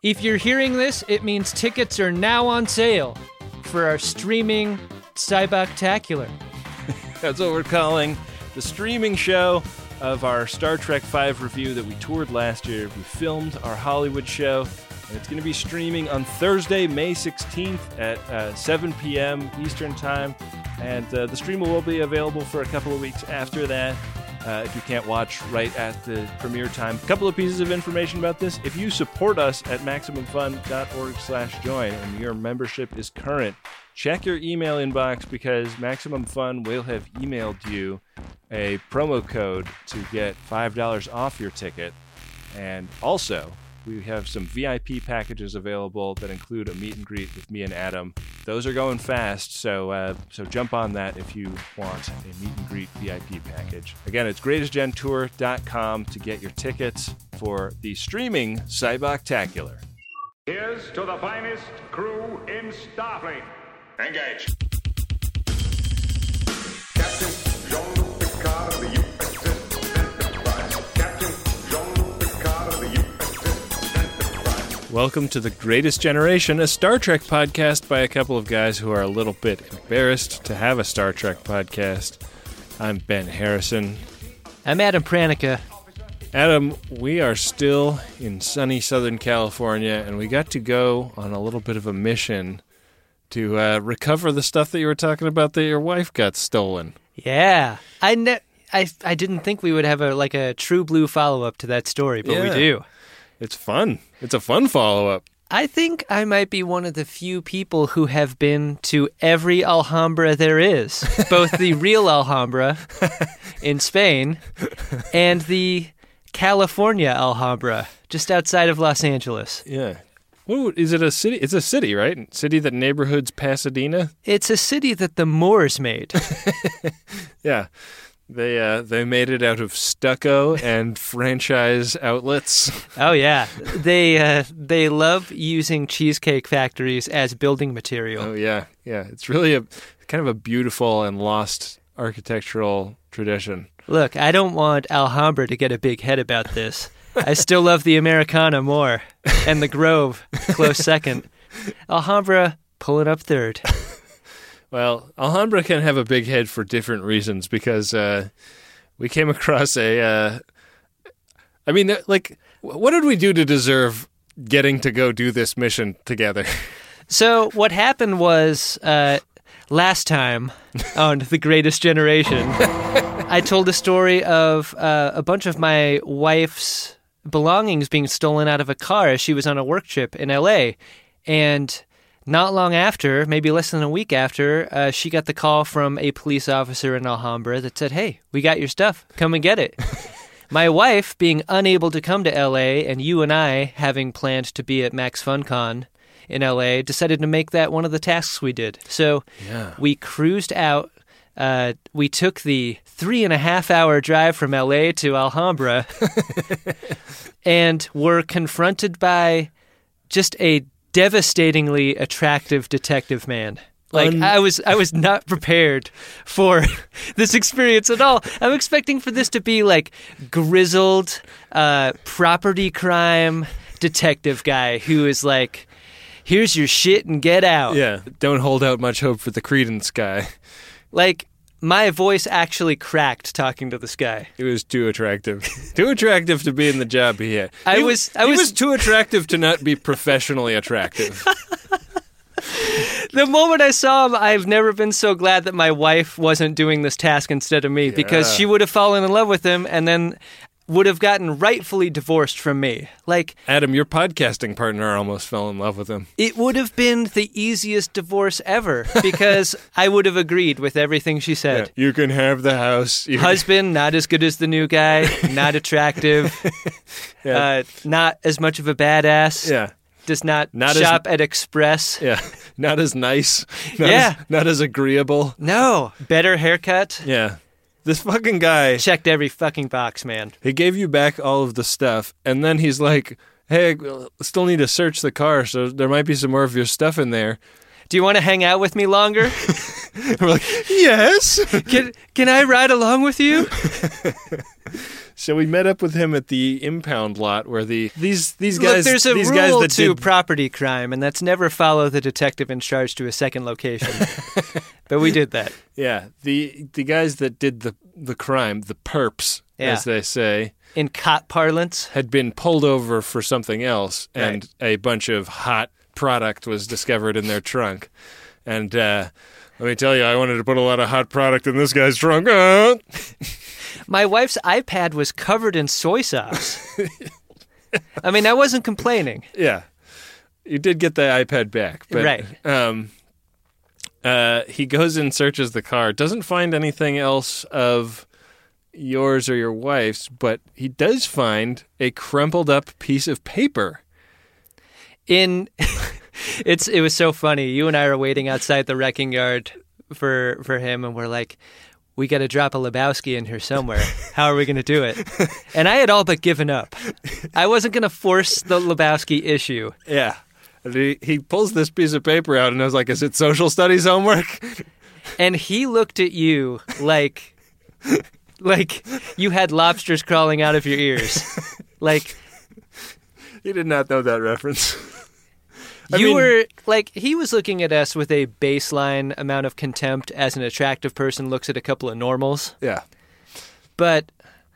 If you're hearing this, it means tickets are now on sale for our streaming Cyboctacular. That's what we're calling the streaming show of our Star Trek V review that we toured last year. We filmed our Hollywood show, and it's going to be streaming on Thursday, May 16th at 7 p.m. Eastern Time. And the stream will be available for a couple of weeks after that. If you can't watch right at the premiere time. A couple of pieces of information about this. If you support us at MaximumFun.org/join and your membership is current, check your email inbox because Maximum Fun will have emailed you a promo code to get $5 off your ticket. And also, we have some VIP packages available that include a meet and greet with me and Adam. Those are going fast, so jump on that if you want a meet and greet VIP package. Again, it's greatestgentour.com to get your tickets for the streaming Cyboctacular. Here's to the finest crew in Starfleet. Engage. Captain Jean-Luc Picard of the USS Enterprise. Captain Jean-Luc Picard of the USS Enterprise. Welcome to The Greatest Generation, a Star Trek podcast by a couple of guys who are a little bit embarrassed to have a Star Trek podcast. I'm Ben Harrison. I'm Adam Pranica. Adam, we are still in sunny Southern California, and we got to go on a little bit of a mission to recover the stuff that you were talking about that your wife got stolen. Yeah. I didn't think we would have a true blue follow-up to that story, but we do. It's fun. It's a fun follow-up. I think I might be one of the few people who have been to every Alhambra there is, both the real Alhambra in Spain and the California Alhambra, just outside of Los Angeles. Yeah. What, is it a city? It's a city, right? City that neighborhoods Pasadena? It's a city that the Moors made. Yeah. They made it out of stucco and franchise outlets. Oh, yeah. They love using cheesecake factories as building material. Oh, yeah. Yeah. It's really a kind of a beautiful and lost architectural tradition. Look, I don't want Alhambra to get a big head about this. I still love the Americana more, and the Grove, close second. Alhambra, pull it up third. Well, Alhambra can have a big head for different reasons, because we came across what did we do to deserve getting to go do this mission together? So what happened was, last time on The Greatest Generation, I told a story of a bunch of my wife's belongings being stolen out of a car as she was on a work trip in L.A., and not long after, maybe less than a week after, she got the call from a police officer in Alhambra that said, "Hey, we got your stuff. Come and get it." My wife, being unable to come to L.A., and you and I, having planned to be at Max FunCon in L.A., decided to make that one of the tasks we did. So we cruised out. We took the 3.5-hour drive from L.A. to Alhambra and were confronted by just a devastatingly attractive detective man. I was not prepared for this experience at all. I'm expecting for this to be like grizzled property crime detective guy who is like, here's your shit and get out. Yeah, don't hold out much hope for the Credence guy. Like, my voice actually cracked talking to this guy. He was too attractive. Too attractive to be in the job he had. He was too attractive to not be professionally attractive. The moment I saw him, I've never been so glad that my wife wasn't doing this task instead of me, because she would have fallen in love with him and then would have gotten rightfully divorced from me. Like, Adam, your podcasting partner almost fell in love with him. It would have been the easiest divorce ever, because I would have agreed with everything she said. Yeah, you can have the house. Husband, not as good as the new guy, not attractive, not as much of a badass. Yeah. Does not shop at Express. Yeah. Not as nice. Not as agreeable. No. Better haircut. Yeah. This fucking guy checked every fucking box, man. He gave you back all of the stuff, and then he's like, "Hey, still need to search the car, so there might be some more of your stuff in there. Do you want to hang out with me longer?" We're like, "Yes." Can I ride along with you? So we met up with him at the impound lot where these guys. Look, there's a these rule guys that to did, property crime, and that's never follow the detective in charge to a second location. But we did that. yeah, the guys that did the crime, the perps, Yeah. as they say, In cop parlance. had been pulled over for something else, and a bunch of hot product was discovered in their trunk. And let me tell you, I wanted to put a lot of hot product in this guy's trunk. My wife's iPad was covered in soy sauce. I mean, I wasn't complaining. Yeah, you did get the iPad back, but Right. He goes and searches the car, doesn't find anything else of yours or your wife's, but he does find a crumpled up piece of paper. It was so funny. You and I were waiting outside the wrecking yard for him, and we're like, we got to drop a Lebowski in here somewhere. How are we going to do it? And I had all but given up. I wasn't going to force the Lebowski issue. Yeah. And he pulls this piece of paper out, and I was like, is it social studies homework? And he looked at you like you had lobsters crawling out of your ears. Like, He did not know that reference. he was looking at us with a baseline amount of contempt as an attractive person looks at a couple of normals. Yeah. But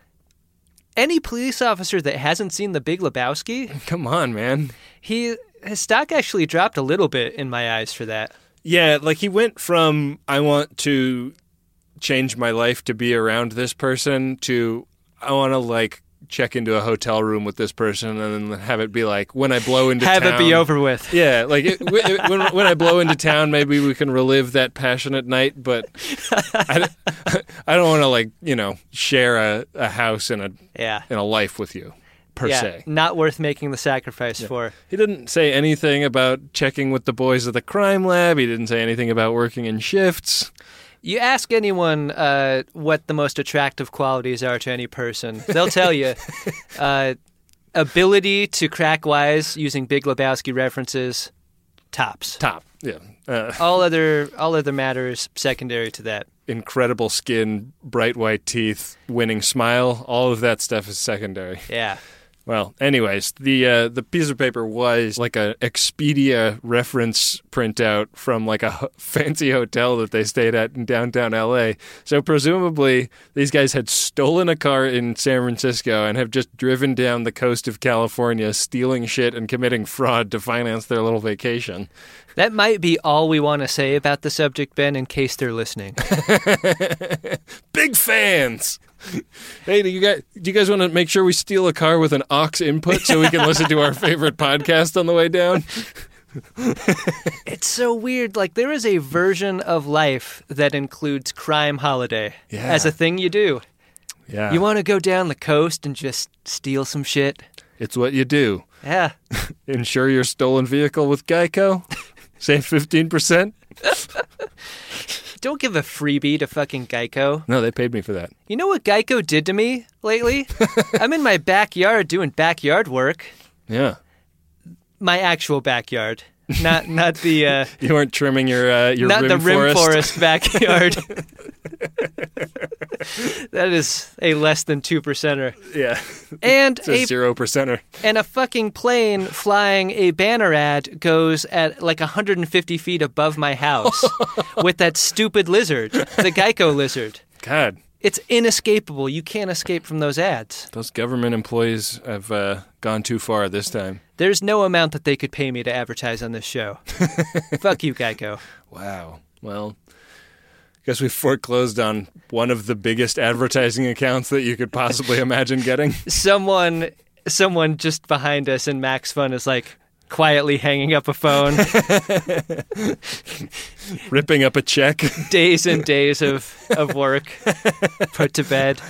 any police officer that hasn't seen The Big Lebowski, Come on, man. his stock actually dropped a little bit in my eyes for that. Yeah, like he went from I want to change my life to be around this person to I want to like check into a hotel room with this person and then have it be like when I blow into Have town. it be over with. Yeah, like when I blow into town, maybe we can relive that passionate night. But I don't want to like share a house and a life with you per se. Not worth making the sacrifice for. He didn't say anything about checking with the boys at the crime lab. He didn't say anything about working in shifts. You ask anyone what the most attractive qualities are to any person, they'll tell you ability to crack wise using Big Lebowski references, tops. Top, yeah. All other matters secondary to that. Incredible skin, bright white teeth, winning smile. All of that stuff is secondary. Yeah. Well, anyways, the piece of paper was like a Expedia reference printout from like a fancy hotel that they stayed at in downtown LA. So presumably these guys had stolen a car in San Francisco and have just driven down the coast of California stealing shit and committing fraud to finance their little vacation. That might be all we want to say about the subject, Ben, in case they're listening. Big fans! Hey, do you guys want to make sure we steal a car with an aux input so we can listen to our favorite podcast on the way down? It's so weird. Like, there is a version of life that includes crime holiday as a thing you do. Yeah. You want to go down the coast and just steal some shit? It's what you do. Yeah. Insure your stolen vehicle with Geico. Save 15%. Don't give a freebie to fucking Geico. No, they paid me for that. You know what Geico did to me lately? I'm in my backyard doing backyard work. Yeah. My actual backyard. Not the You weren't trimming your not rim the rim forest. forest backyard. That is a less than 2%er. Yeah. And It's a 0%er. and a fucking plane flying a banner ad goes at like 150 feet above my house with that stupid lizard, the Geico lizard. God, It's inescapable. You can't escape from those ads. those government employees have gone too far this time. There's no amount that they could pay me to advertise on this show. Fuck you, Geico. Wow. Well, I guess we foreclosed on one of the biggest advertising accounts that you could possibly imagine getting. Someone just behind us in Max Fun is like quietly hanging up a phone. Ripping up a check. Days and days of work put to bed.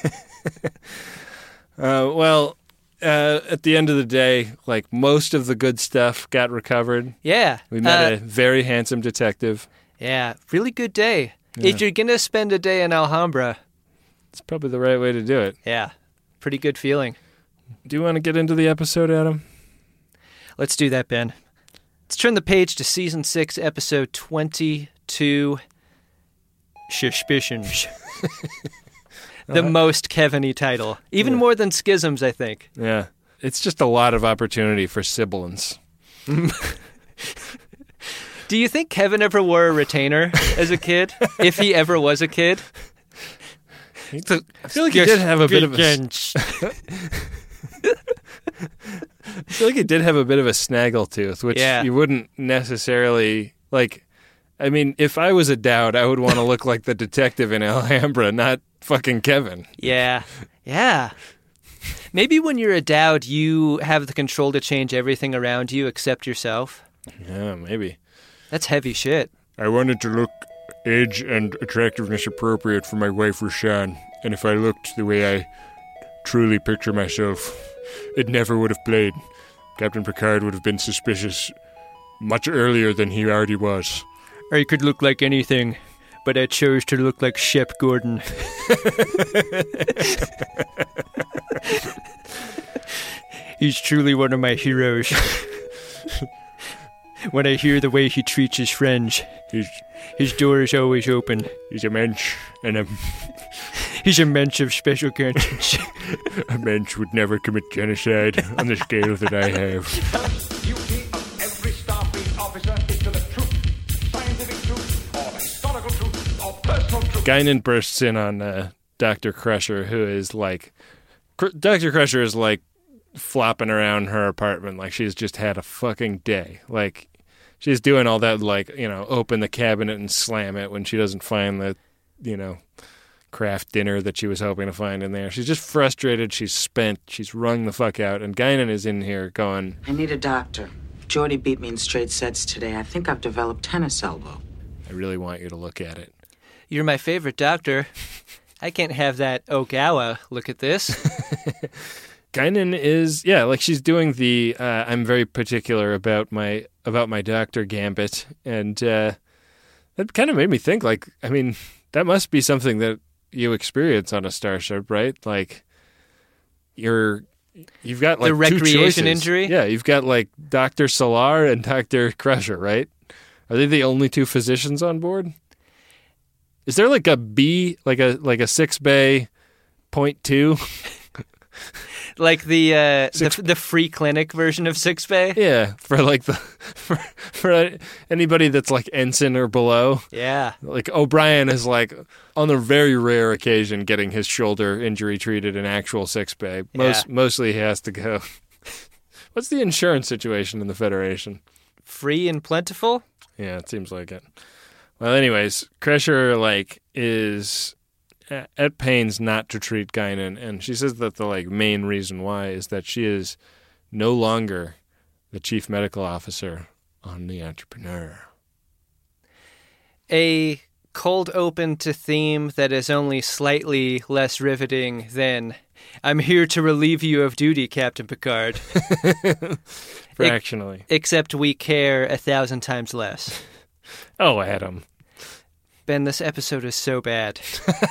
At the end of the day, like most of the good stuff got recovered. Yeah. We met a very handsome detective. Yeah, really good day. If you're going to spend a day in Alhambra, It's probably the right way to do it. yeah, pretty good feeling. Do you want to get into the episode, Adam? Let's do that, Ben. Let's turn the page to Season 6, Episode 22, Suspicions. the most Kevin-y title. Even more than Schisms, I think. Yeah. It's just a lot of opportunity for sibilance. Do you think Kevin ever wore a retainer as a kid? If he ever was a kid? I feel like he did have a bit of I feel like he did have a bit of a snaggletooth, which you wouldn't necessarily like. I mean, if I was a Dowd, I would want to look like the detective in Alhambra, not fucking Kevin. Yeah. Yeah. Maybe when you're a Dowd, you have the control to change everything around you except yourself. Yeah, maybe. That's heavy shit. I wanted to look age and attractiveness appropriate for my wife, Rashan. And if I looked the way I truly picture myself, it never would have played. Captain Picard would have been suspicious much earlier than he already was. I could look like anything, but I chose to look like Shep Gordon. He's truly one of my heroes. When I hear the way he treats his friends, his door is always open. He's a mensch, and he's a mensch of special conscience. A mensch would never commit genocide on the scale that I have. The duty of every Starfleet officer is to the truth, scientific truth, or historical truth, or personal truth. Guinan bursts in on Dr. Crusher, who is like... Dr. Crusher is like flopping around her apartment like she's just had a fucking day. Like, she's doing all that, like, you know, open the cabinet and slam it when she doesn't find the, you know, craft dinner that she was hoping to find in there. She's just frustrated. She's spent. She's wrung the fuck out. And Guinan is in here going, I need a doctor. Jordy beat me in straight sets today. I think I've developed tennis elbow. I really want you to look at it. You're my favorite doctor. I can't have that Ogawa look at this. Guinan is, yeah, like she's doing the I'm very particular about my doctor gambit. And that kind of made me think, like, I mean, that must be something that you experience on a starship, right? Like, you've got like the recreation two choices. Injury? Yeah, you've got like Dr. Solar and Dr. Crusher, right? Are they the only two physicians on board? Is there like a B, like a 6 bay 0.2? Like the free clinic version of 6 Bay? Yeah, for like for anybody that's like ensign or below. Yeah. Like O'Brien is like on a very rare occasion getting his shoulder injury treated in actual 6 Bay. Mostly he has to go. What's the insurance situation in the Federation? Free and plentiful? Yeah, it seems like it. Well, anyways, Crusher like is at pains not to treat Guinan, and she says that the like main reason why is that she is no longer the chief medical officer on the Entrepreneur. A cold open to theme that is only slightly less riveting than I'm here to relieve you of duty, Captain Picard. Fractionally. Except we care 1,000 times less. Oh, Adam. Ben, this episode is so bad.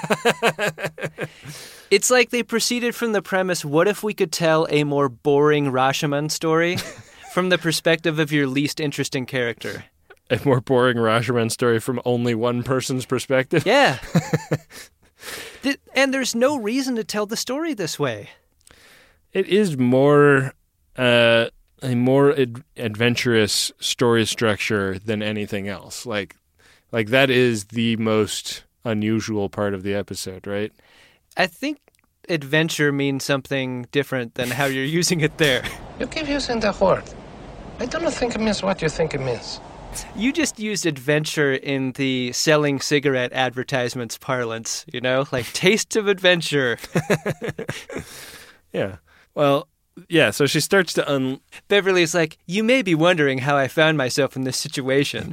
It's like they proceeded from the premise, what if we could tell a more boring Rashomon story from the perspective of your least interesting character? A more boring Rashomon story from only one person's perspective? Yeah. And there's no reason to tell the story this way. It is more a more adventurous story structure than anything else. Like that is the most unusual part of the episode, right? I think adventure means something different than how you're using it there. You keep using the word. I don't think it means what you think it means. You just used adventure in the selling cigarette advertisements parlance, you know? Like, tastes of adventure. Yeah. Well, yeah, so she starts to Beverly's like, you may be wondering how I found myself in this situation.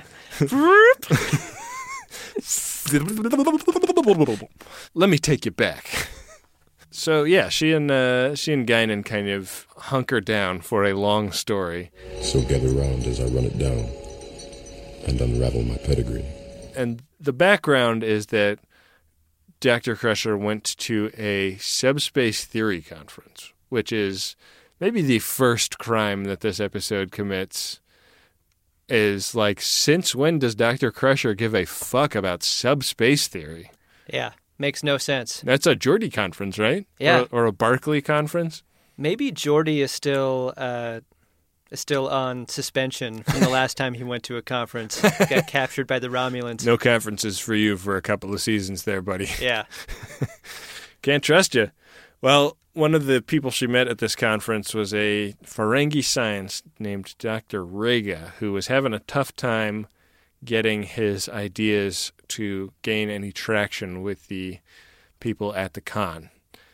Let me take you back. So, yeah, she and Guinan kind of hunker down for a long story. So gather round as I run it down and unravel my pedigree. And the background is that Dr. Crusher went to a subspace theory conference, which is maybe the first crime that this episode commits. Is like, since when does Dr. Crusher give a fuck about subspace theory? Yeah. Makes no sense. That's a Geordie conference, right? Yeah. Or a Barclay conference. Maybe Geordie is still on suspension from the last time he went to a conference. Got captured by the Romulans. No conferences for you for a couple of seasons there, buddy. Yeah. Can't trust you. Well, one of the people she met at this conference was a Ferengi science named Dr. Rega, who was having a tough time getting his ideas to gain any traction with the people at the con.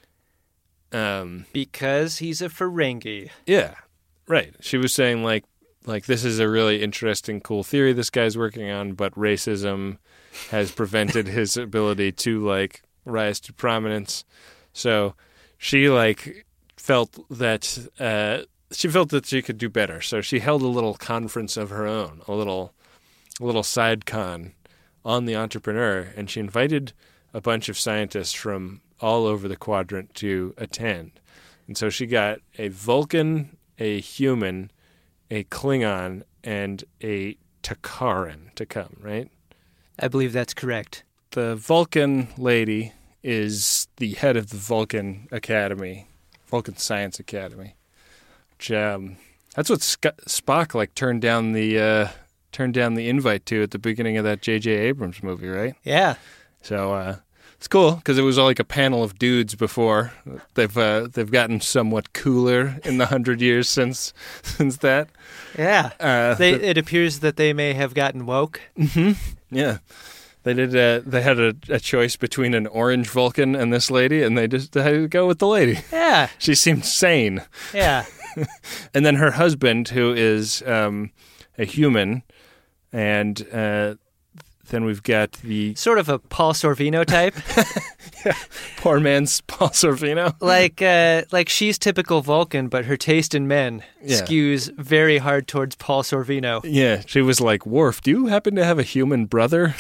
Because he's a Ferengi. Yeah, right. She was saying, like this is a really interesting, cool theory this guy's working on, but racism has prevented his ability to, like, rise to prominence. So she, like, felt that she could do better. So she held a little conference of her own, a little side con on the Entrepreneur, and she invited a bunch of scientists from all over the quadrant to attend. And so she got a Vulcan, a human, a Klingon, and a Takaran to come, right? I believe that's correct. The Vulcan lady is the head of the Vulcan Academy, Vulcan Science Academy. Which, that's what Spock, like, turned down the invite to at the beginning of that J.J. Abrams movie, right? Yeah. So it's cool because it was all like a panel of dudes before. They've gotten somewhat cooler in the 100 years since that. Yeah. It appears that they may have gotten woke. Mm-hmm. Yeah. They did. They had a choice between an orange Vulcan and this lady, and they just had to go with the lady. Yeah. She seemed sane. Yeah. And then her husband, who is a human, and then we've got the sort of a Paul Sorvino type. Yeah, poor man's Paul Sorvino. Like she's typical Vulcan, but her taste in men skews very hard towards Paul Sorvino. Yeah, she was like, Worf, do you happen to have a human brother?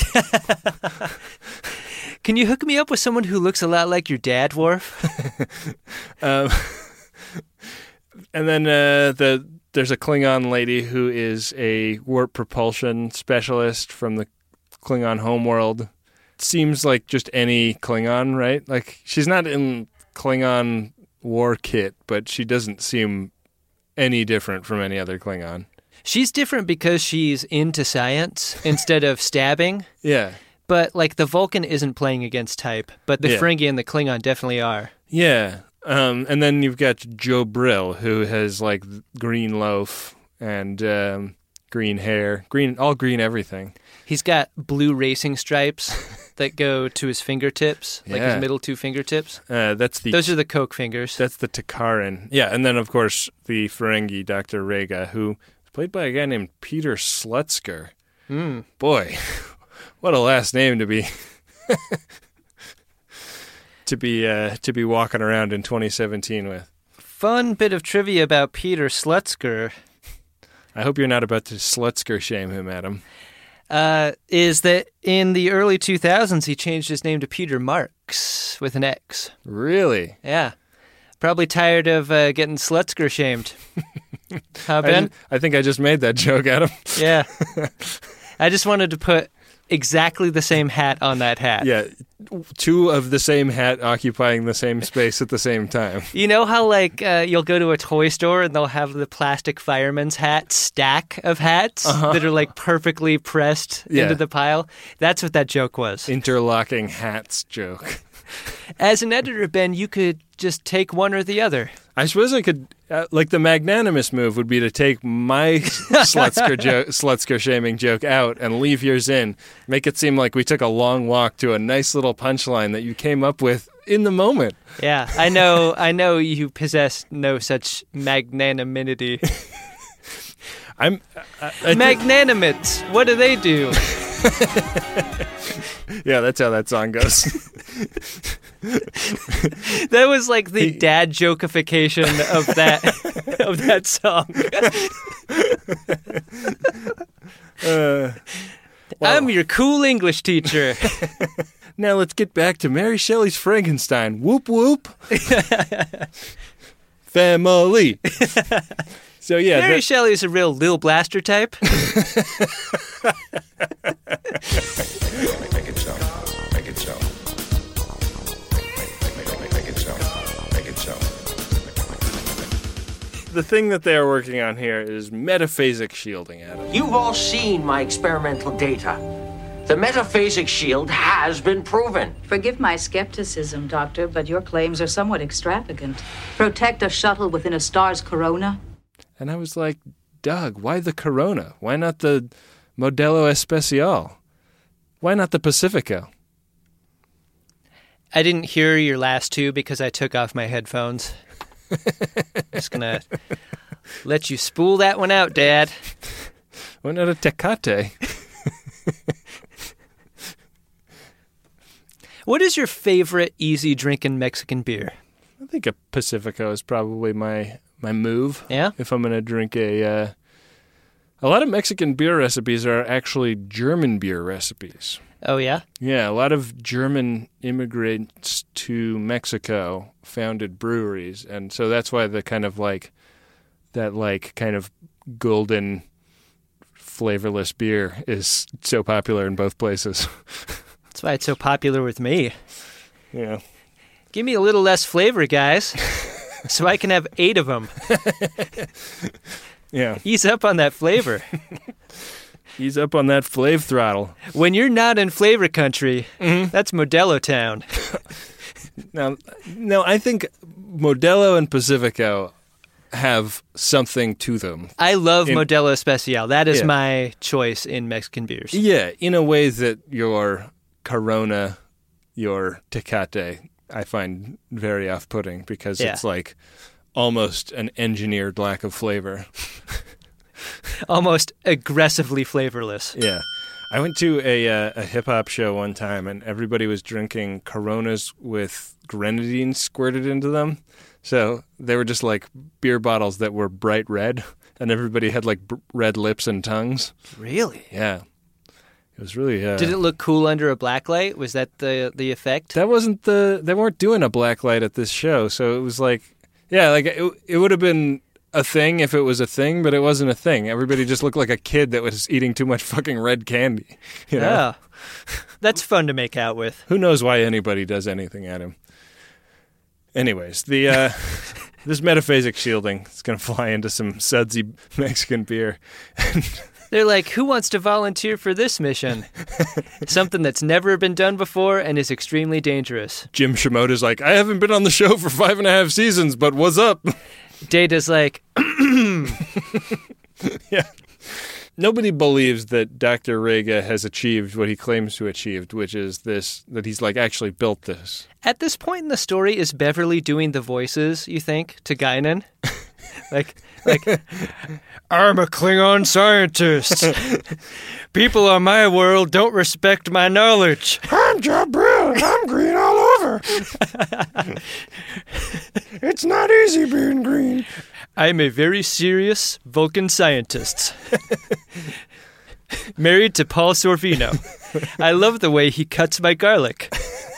Can you hook me up with someone who looks a lot like your dad, Worf? And then there's a Klingon lady who is a warp propulsion specialist from the Klingon homeworld. Seems like just any Klingon, right? Like, she's not in Klingon war kit, but she doesn't seem any different from any other Klingon. She's different because she's into science instead of stabbing. Yeah. But, like, the Vulcan isn't playing against type, but the Ferengi and the Klingon definitely are. Yeah. And then you've got Joe Brill, who has, like, green loaf and green hair, all green everything. He's got blue racing stripes that go to his fingertips, like his middle two fingertips. Those are the Coke fingers. That's the Takaran. Yeah, and then, of course, the Ferengi, Dr. Rega, who is played by a guy named Peter Slutsker. Boy, what a last name to be... to be walking around in 2017 with. Fun bit of trivia about Peter Slutsker. I hope you're not about to Slutsker shame him, Adam. Is that in the early 2000s he changed his name to Peter Marks with an X. Really? Yeah. Probably tired of getting Slutsker shamed. Huh, Ben? I think I just made that joke, Adam. Yeah. I just wanted to put exactly the same hat on that hat. Yeah, two of the same hat occupying the same space at the same time. You know how, like, you'll go to a toy store and they'll have the plastic fireman's hat stack of hats that are, like, perfectly pressed into the pile? That's what that joke was. Interlocking hats joke. As an editor, Ben, you could just take one or the other. I suppose I could, like, the magnanimous move would be to take my Slutsker shaming joke out and leave yours in. Make it seem like we took a long walk to a nice little punchline that you came up with in the moment. Yeah, I know you possess no such magnanimity. Magnanimate, what do they do? Yeah, that's how that song goes. That was like the dad jokeification of that song. I'm your cool English teacher. Now let's get back to Mary Shelley's Frankenstein. Whoop whoop. Family. So yeah, Mary Shelley is a real Lil Blaster type. Make it so. Make it so. the thing that they are working on here is metaphasic shielding, Adam. You've all seen my experimental data. The metaphasic shield has been proven. Forgive my skepticism, Doctor, but your claims are somewhat extravagant. Protect a shuttle within a star's corona? And I was like, Doug, why the Corona? Why not the Modelo Especial? Why not the Pacifico? I didn't hear your last two because I took off my headphones. Just gonna let you spool that one out, Dad. Why not a Tecate? What is your favorite easy drinking Mexican beer? I think a Pacifico is probably my move. Yeah? If I'm going to drink a lot of Mexican beer recipes are actually German beer recipes. Oh, yeah? Yeah, a lot of German immigrants to Mexico founded breweries, and so that's why the kind of kind of golden flavorless beer is so popular in both places. That's why it's so popular with me. Yeah. Give me a little less flavor, guys, so I can have 8 of them. Yeah. Ease up on that flavor. Ease up on that flav throttle. When you're not in flavor country, that's Modelo town. Now, I think Modelo and Pacifico have something to them. I love Modelo Especial. That is Yeah. my choice in Mexican beers. Yeah, in a way that your Corona, your Tecate, I find very off-putting because it's like almost an engineered lack of flavor. Almost aggressively flavorless. Yeah. I went to a hip-hop show one time, and everybody was drinking Coronas with grenadine squirted into them. So they were just like beer bottles that were bright red, and everybody had like red lips and tongues. Really? Yeah. It was really... Did it look cool under a black light? Was that the effect? That wasn't they weren't doing a black light at this show, so it was like... Yeah, like it would have been a thing if it was a thing, but it wasn't a thing. Everybody just looked like a kid that was eating too much fucking red candy. You know? Yeah. That's fun to make out with. Who knows why anybody does anything at him. Anyways, the this metaphasic shielding is going to fly into some sudsy Mexican beer. They're like, who wants to volunteer for this mission? Something that's never been done before and is extremely dangerous. Jim Shimoda's like, I haven't been on the show for 5.5 seasons, but what's up? Data's like, yeah. Nobody believes that Dr. Rega has achieved what he claims to achieve, which is this, that he's like actually built this. At this point in the story, is Beverly doing the voices, you think, to Guinan? like, I'm a Klingon scientist. People on my world don't respect my knowledge. I'm Jabril. I'm green all over. It's not easy being green. I'm a very serious Vulcan scientist. Married to Paul Sorvino. I love the way he cuts my garlic.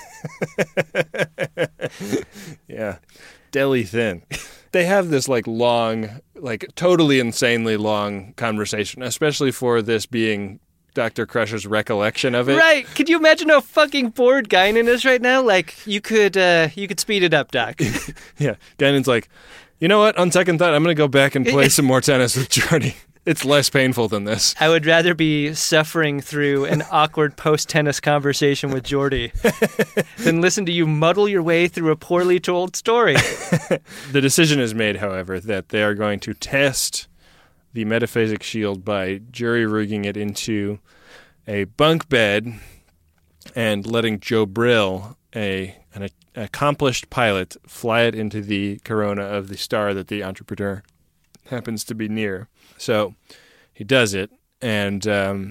Yeah. Deli thin. They have this like long, like totally insanely long conversation, especially for this being Dr. Crusher's recollection of it. Right. Could you imagine how fucking bored Guinan is right now? Like, you could speed it up, Doc. Yeah. Guinan's like, you know what? On second thought, I'm going to go back and play some more tennis with Jordy. It's less painful than this. I would rather be suffering through an awkward post-tennis conversation with Jordy than listen to you muddle your way through a poorly told story. The decision is made, however, that they are going to test the metaphasic shield by jury-rigging it into a bunk bed and letting Joe Brill, an accomplished pilot, fly it into the corona of the star that the entrepreneur happens to be near. So he does it, and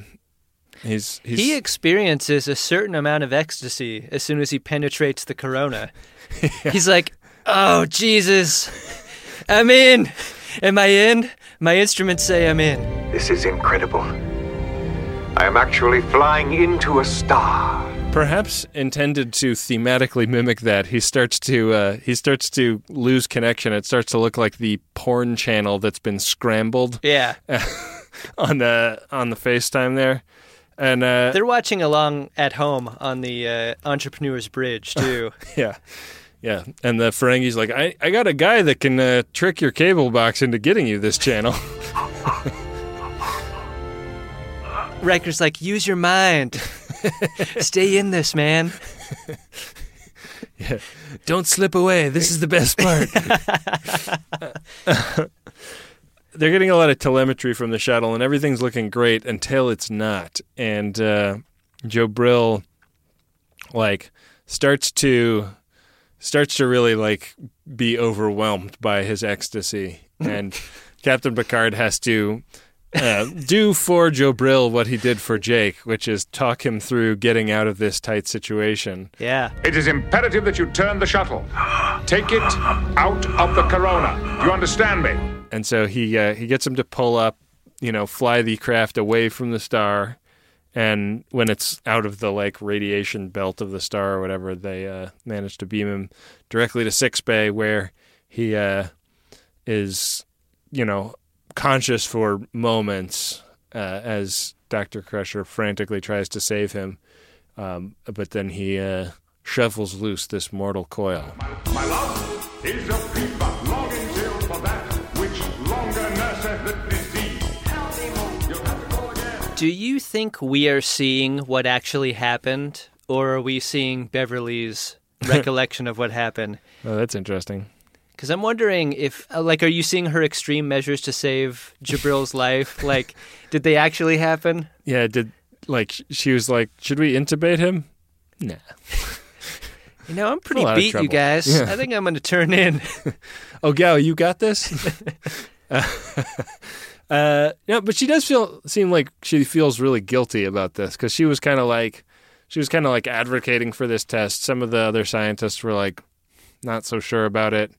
he experiences a certain amount of ecstasy as soon as he penetrates the corona. Yeah. He's like, oh, Jesus, I'm in. Am I in? My instruments say I'm in. This is incredible. I am actually flying into a star. Perhaps intended to thematically mimic that, he starts to lose connection. It starts to look like the porn channel that's been scrambled. Yeah, on the FaceTime there, and they're watching along at home on the Entrepreneur's Bridge too. Yeah, Yeah, and the Ferengi's like, I got a guy that can trick your cable box into getting you this channel. Riker's like, use your mind. Stay in this, man. Yeah. Don't slip away. This is the best part. They're getting a lot of telemetry from the shuttle, and everything's looking great until it's not. And Joe Brill, like, starts to really, like, be overwhelmed by his ecstasy. And Captain Picard has to do for Joe Brill what he did for Jake, which is talk him through getting out of this tight situation. Yeah. It is imperative that you turn the shuttle. Take it out of the corona. Do you understand me? And so he gets him to pull up, fly the craft away from the star, and when it's out of the like radiation belt of the star or whatever, they manage to beam him directly to sickbay, where he is, conscious for moments as Dr. Crusher frantically tries to save him, but then he shuffles loose this mortal coil. My love is a fever longing till for that which longer nurseth the disease. You'll have to go again. Do you think we are seeing what actually happened, or are we seeing Beverly's recollection of what happened? Oh, that's interesting. Because I'm wondering if, are you seeing her extreme measures to save Jabril's life? Like, did they actually happen? Yeah, she was like, should we intubate him? Nah. I'm pretty beat, you guys. Yeah. I think I'm going to turn in. Oh, Gal, you got this? But she does seem like she feels really guilty about this, because she was kind of like advocating for this test. Some of the other scientists were like not so sure about it.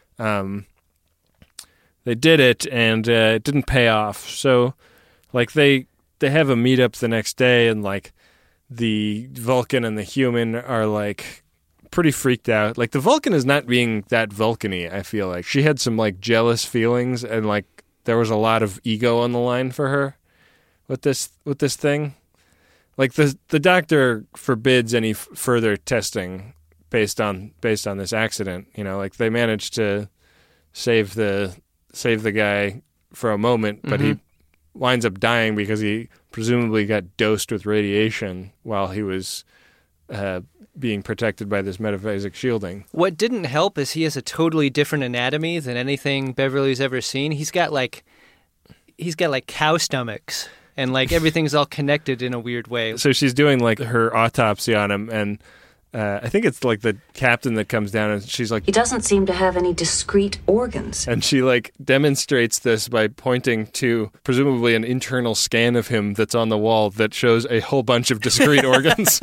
They did it, and it didn't pay off. So, like, they have a meetup the next day, and like the Vulcan and the human are like pretty freaked out. Like, the Vulcan is not being that Vulcan-y, I feel like. She had some like jealous feelings, and like there was a lot of ego on the line for her with this thing. Like, the doctor forbids any further testing based on this accident. Like, they managed to save the guy for a moment, but he winds up dying because he presumably got dosed with radiation while he was being protected by this metaphasic shielding. What didn't help is he has a totally different anatomy than anything Beverly's ever seen. He's got like cow stomachs, and like everything's all connected in a weird way. So she's doing like her autopsy on him, and I think it's like the captain that comes down, and she's like, He doesn't seem to have any discrete organs. and she like demonstrates this by pointing to presumably an internal scan of him that's on the wall that shows a whole bunch of discrete organs.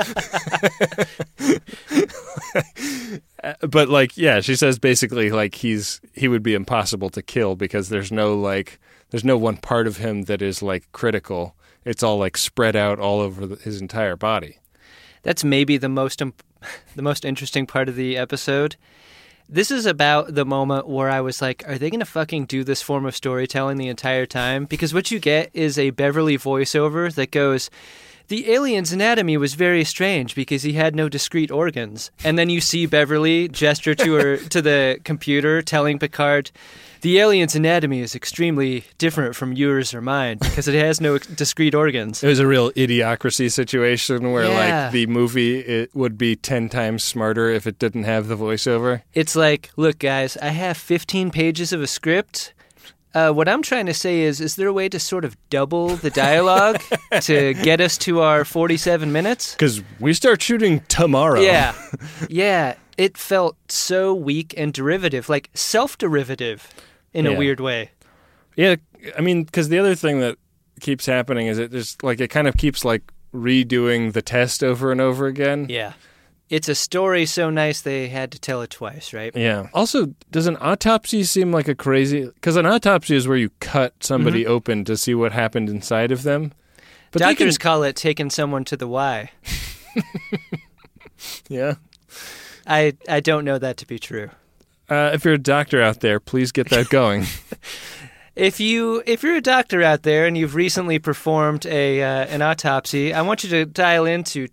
But like, yeah, she says basically like he would be impossible to kill because there's no one part of him that is like critical. It's all like spread out all over his entire body. That's maybe the most interesting part of the episode. This is about the moment where I was like, are they going to fucking do this form of storytelling the entire time? Because what you get is a Beverly voiceover that goes, the alien's anatomy was very strange because he had no discrete organs. And then you see Beverly gesture to the computer telling Picard, the alien's anatomy is extremely different from yours or mine because it has no discrete organs. It was a real idiocracy situation where Yeah. like the movie it would be 10 times smarter if it didn't have the voiceover. It's like, look, guys, I have 15 pages of a script. What I'm trying to say is there a way to sort of double the dialogue to get us to our 47 minutes? Because we start shooting tomorrow. Yeah. Yeah. It felt so weak and derivative, like self-derivative in a Yeah. weird way. Yeah, I mean, because the other thing that keeps happening is it kind of keeps like redoing the test over and over again. Yeah. It's a story so nice they had to tell it twice, right? Yeah. Also, does an autopsy seem like a crazy... Because an autopsy is where you cut somebody open to see what happened inside of them. But Doctors call it taking someone to the Y. Yeah. I don't know that to be true. If you're a doctor out there, please get that going. If you're a doctor out there and you've recently performed an autopsy, I want you to dial into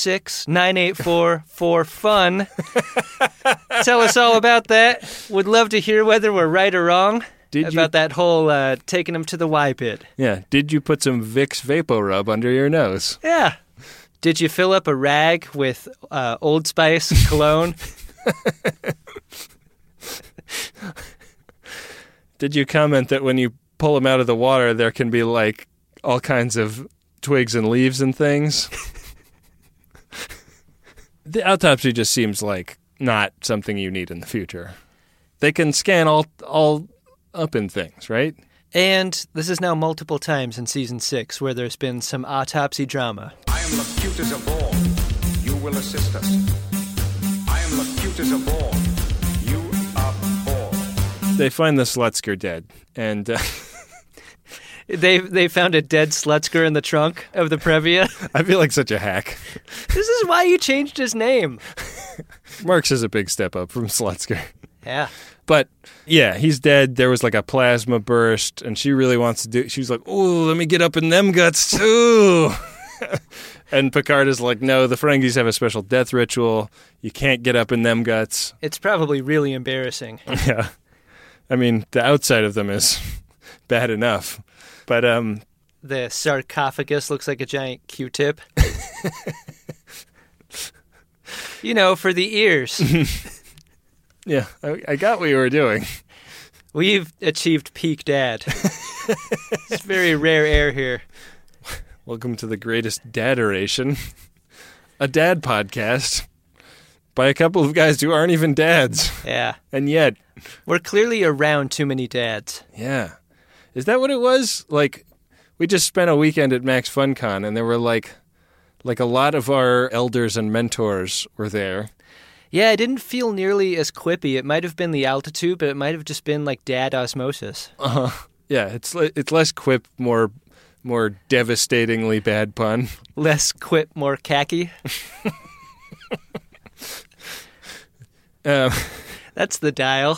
206-984-4FUN. Tell us all about that. Would love to hear whether we're right or wrong about that whole taking them to the Y pit. Yeah. Did you put some Vicks VapoRub under your nose? Yeah. Did you fill up a rag with Old Spice cologne? Did you comment that when you pull them out of the water, there can be like all kinds of twigs and leaves and things? The autopsy just seems like not something you need in the future. They can scan all up in things, right? And this is now multiple times in Season 6 where there's been some autopsy drama. I am the cutest of all. You will assist us. I am the cutest of all. You are all. They find the Slutsker dead, and They found a dead Slutsker in the trunk of the Previa. I feel like such a hack. This is why you changed his name. Marx is a big step up from Slutsker. Yeah. But, yeah, he's dead. There was like a plasma burst, and she really wants to do... She's like, ooh, let me get up in them guts, too. And Picard is like, no, the Ferengis have a special death ritual. You can't get up in them guts. It's probably really embarrassing. Yeah. I mean, the outside of them is bad enough. But, The sarcophagus looks like a giant Q-tip. You know, for the ears. yeah, I got what you were doing. We've achieved peak dad. It's very rare air here. Welcome to the greatest daderation. A dad podcast by a couple of guys who aren't even dads. Yeah. And yet... We're clearly around too many dads. Yeah. Is that what it was? Like, we just spent a weekend at Max FunCon, and there were like a lot of our elders and mentors were there. Yeah, it didn't feel nearly as quippy. It might have been the altitude, but it might have just been like dad osmosis. Yeah, it's less quip, more devastatingly bad pun. Less quip, more khaki. That's the dial.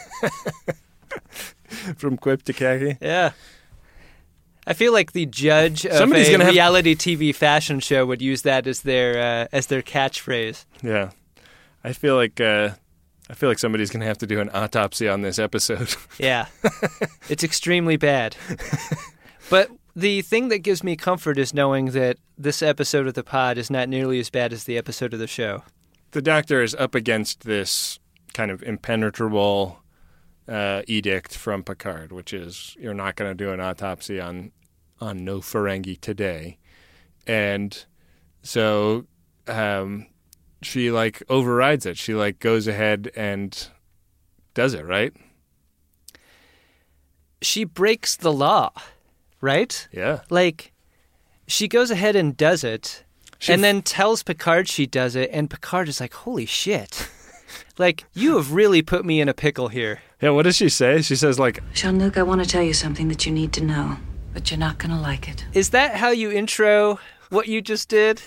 From quip to khaki? Yeah. I feel like the judge of Somebody's a gonna have- reality TV fashion show would use that as their catchphrase. Yeah. I feel like somebody's going to have to do an autopsy on this episode. Yeah. It's extremely bad. But the thing that gives me comfort is knowing that this episode of the pod is not nearly as bad as the episode of the show. The doctor is up against this kind of impenetrable edict from Picard, which is you're not going to do an autopsy on no Ferengi today. And so she like overrides it. She like goes ahead and does it, right? She breaks the law, right? Yeah. Like, she goes ahead and does it, and then tells Picard she does it, and Picard is like, holy shit. Like, you have really put me in a pickle here. Yeah, what does she say? She says, like... Jean-Luc, I want to tell you something that you need to know, but you're not going to like it. Is that how you intro what you just did?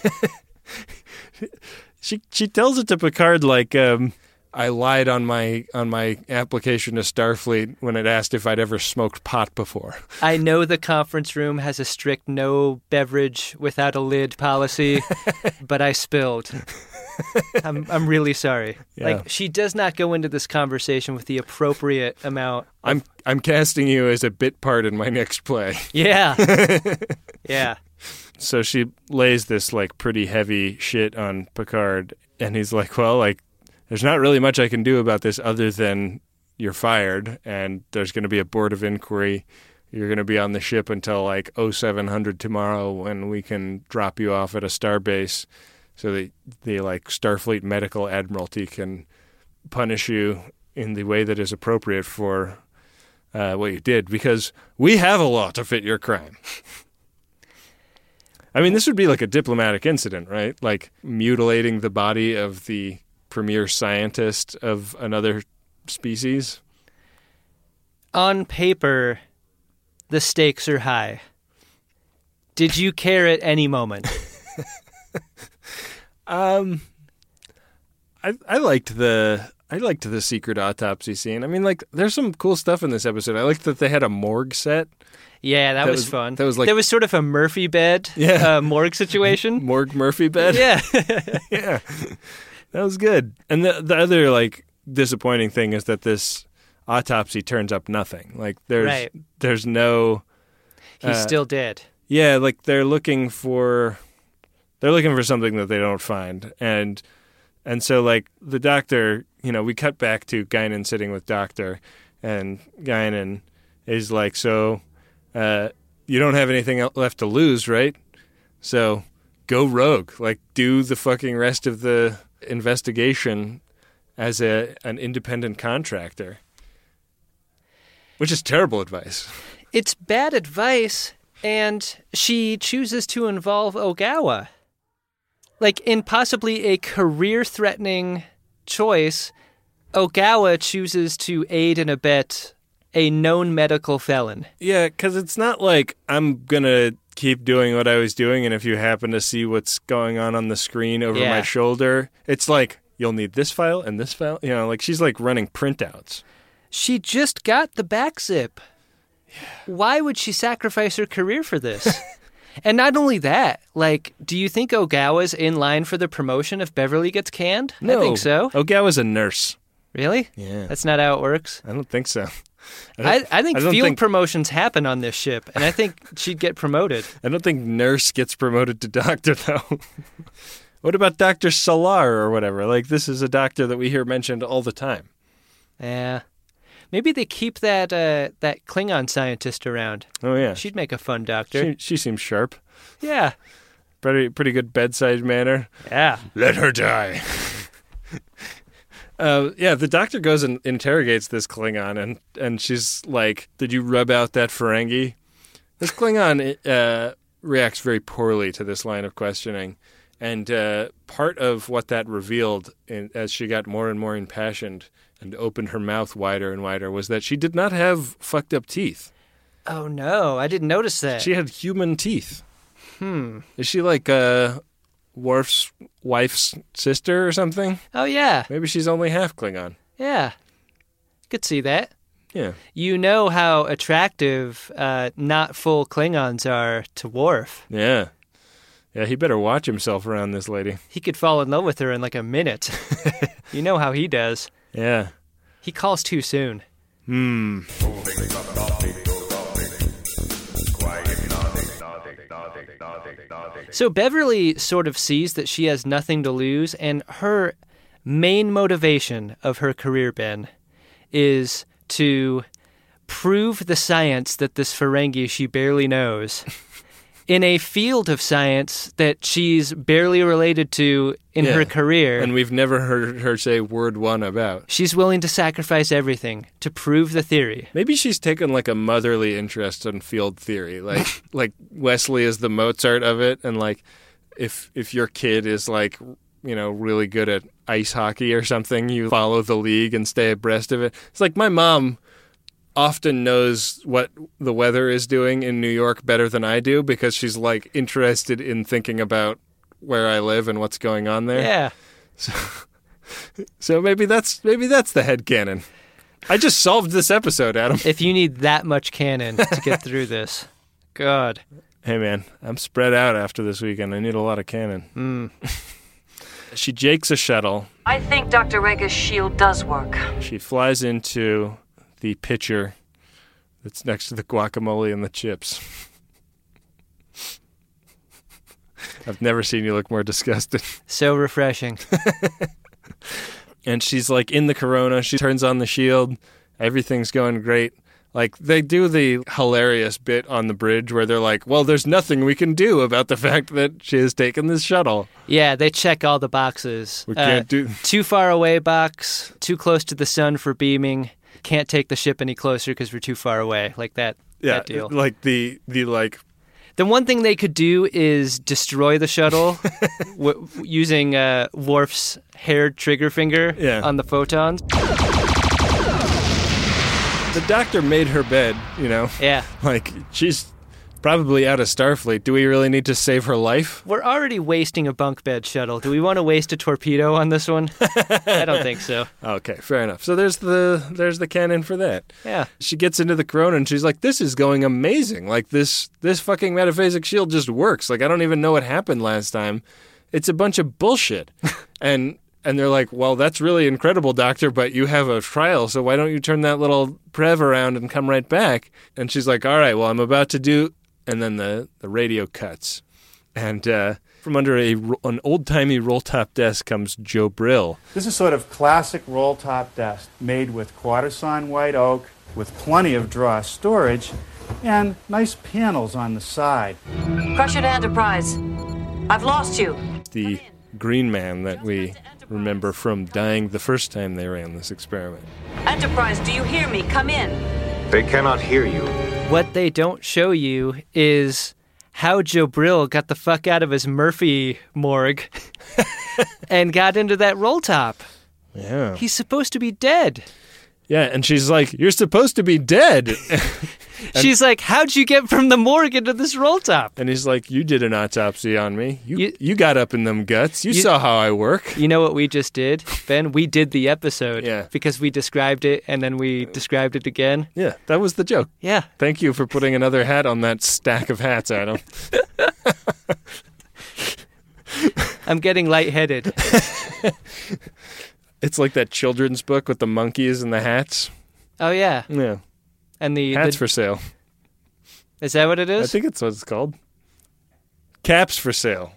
She tells it to Picard like, I lied on my application to Starfleet when it asked if I'd ever smoked pot before. I know the conference room has a strict no beverage without a lid policy, but I spilled. I'm really sorry. Yeah. Like, she does not go into this conversation with the appropriate amount. I'm casting you as a bit part in my next play. Yeah. Yeah. So she lays this like pretty heavy shit on Picard, and he's like, well, like, there's not really much I can do about this other than you're fired, and there's going to be a board of inquiry. You're going to be on the ship until like 0700 tomorrow when we can drop you off at a starbase so that the like Starfleet Medical Admiralty can punish you in the way that is appropriate for what you did, because we have a law to fit your crime. I mean, this would be like a diplomatic incident, right? Like mutilating the body of the premier scientist of another species. On paper, the stakes are high. Did you care at any moment? I liked the I liked the secret autopsy scene. I mean, like, there's some cool stuff in this episode. I liked that they had a morgue set. Yeah, that was fun. That was like, there was sort of a Murphy bed morgue situation. Morgue Murphy bed? Yeah. Yeah. That was good. And the other, like, disappointing thing is that this autopsy turns up nothing. Like, there's no... He's still dead. Yeah, like, they're looking for something that they don't find. And so, like, the doctor, you know, we cut back to Guinan sitting with Doctor, and Guinan is like, so... you don't have anything left to lose, right? So go rogue. Like, do the fucking rest of the investigation as an independent contractor. Which is terrible advice. It's bad advice, and she chooses to involve Ogawa. Like, in possibly a career-threatening choice, Ogawa chooses to aid and abet a known medical felon. Yeah, because it's not like I'm going to keep doing what I was doing, and if you happen to see what's going on the screen over my shoulder, it's like, you'll need this file and this file. You know, like, she's like running printouts. She just got the back zip. Yeah. Why would she sacrifice her career for this? And not only that, like, do you think Ogawa's in line for the promotion if Beverly gets canned? No. I think so. Ogawa's a nurse. Really? Yeah. That's not how it works? I don't think so. I think field promotions happen on this ship, and I think she'd get promoted. I don't think nurse gets promoted to doctor, though. What about Dr. Salar or whatever? Like, this is a doctor that we hear mentioned all the time. Yeah. Maybe they keep that Klingon scientist around. Oh, yeah. She'd make a fun doctor. She seems sharp. Yeah. Pretty good bedside manner. Yeah. Let her die. Yeah, the doctor goes and interrogates this Klingon, and she's like, did you rub out that Ferengi? This Klingon reacts very poorly to this line of questioning, and part of what that revealed as she got more and more impassioned and opened her mouth wider and wider was that she did not have fucked up teeth. Oh, no, I didn't notice that. She had human teeth. Is she like Worf's wife's sister or something? Oh, yeah. Maybe she's only half Klingon. Yeah. Could see that. Yeah. You know how attractive not full Klingons are to Worf. Yeah. Yeah, he better watch himself around this lady. He could fall in love with her in like a minute. You know how he does. Yeah. He calls too soon. So Beverly sort of sees that she has nothing to lose, and her main motivation of her career, Ben, is to prove the science that this Ferengi she barely knows in a field of science that she's barely related to in her career. And we've never heard her say word one about. She's willing to sacrifice everything to prove the theory. Maybe she's taken like a motherly interest in field theory. Like Wesley is the Mozart of it, and like if your kid is like, you know, really good at ice hockey or something, you follow the league and stay abreast of it. It's like my mom often knows what the weather is doing in New York better than I do because she's like interested in thinking about where I live and what's going on there. Yeah. So maybe that's the headcanon. I just solved this episode, Adam. If you need that much canon to get through this. God. Hey man, I'm spread out after this weekend. I need a lot of canon. She jakes a shuttle. I think Dr. Rega's shield does work. She flies into the pitcher that's next to the guacamole and the chips. I've never seen you look more disgusted. So refreshing. And she's like in the Corona. She turns on the shield. Everything's going great. Like, they do the hilarious bit on the bridge where they're like, well, there's nothing we can do about the fact that she has taken this shuttle. Yeah, they check all the boxes. We can't do... Too far away box, too close to the sun for beaming, can't take the ship any closer because we're too far away. Like that, that deal. Like the The one thing they could do is destroy the shuttle using Worf's haired trigger finger on the photons. The doctor made her bed, you know? Yeah. Like, she's probably out of Starfleet. Do we really need to save her life? We're already wasting a bunk bed shuttle. Do we want to waste a torpedo on this one? I don't think so. Okay, fair enough. So there's the canon for that. Yeah. She gets into the corona and she's like, this is going amazing. Like, this fucking metaphasic shield just works. Like, I don't even know what happened last time. It's a bunch of bullshit. And they're like, well, that's really incredible, Doctor, but you have a trial, so why don't you turn that little Prev around and come right back? And she's like, all right, well, I'm about to do... And then the radio cuts. And from under an old-timey roll-top desk comes Joe Brill. This is sort of classic roll-top desk made with quarter-sawn white oak with plenty of drawer storage and nice panels on the side. Crusher to Enterprise. I've lost you. The green man that we remember from dying the first time they ran this experiment. Enterprise, do you hear me? Come in. They cannot hear you. What they don't show you is how Joe Brill got the fuck out of his Murphy morgue and got into that roll top. Yeah. He's supposed to be dead. Yeah, and she's like, you're supposed to be dead. She's like, how'd you get from the morgue into this roll top? And he's like, you did an autopsy on me. You got up in them guts. You saw how I work. You know what we just did, Ben? We did the episode. Yeah. Because we described it, and then we described it again. Yeah, that was the joke. Yeah. Thank you for putting another hat on that stack of hats, Adam. I'm getting lightheaded. It's like that children's book with the monkeys and the hats. Oh, yeah. Yeah. And the Hats for sale. Is that what it is? I think it's what it's called. Caps for sale.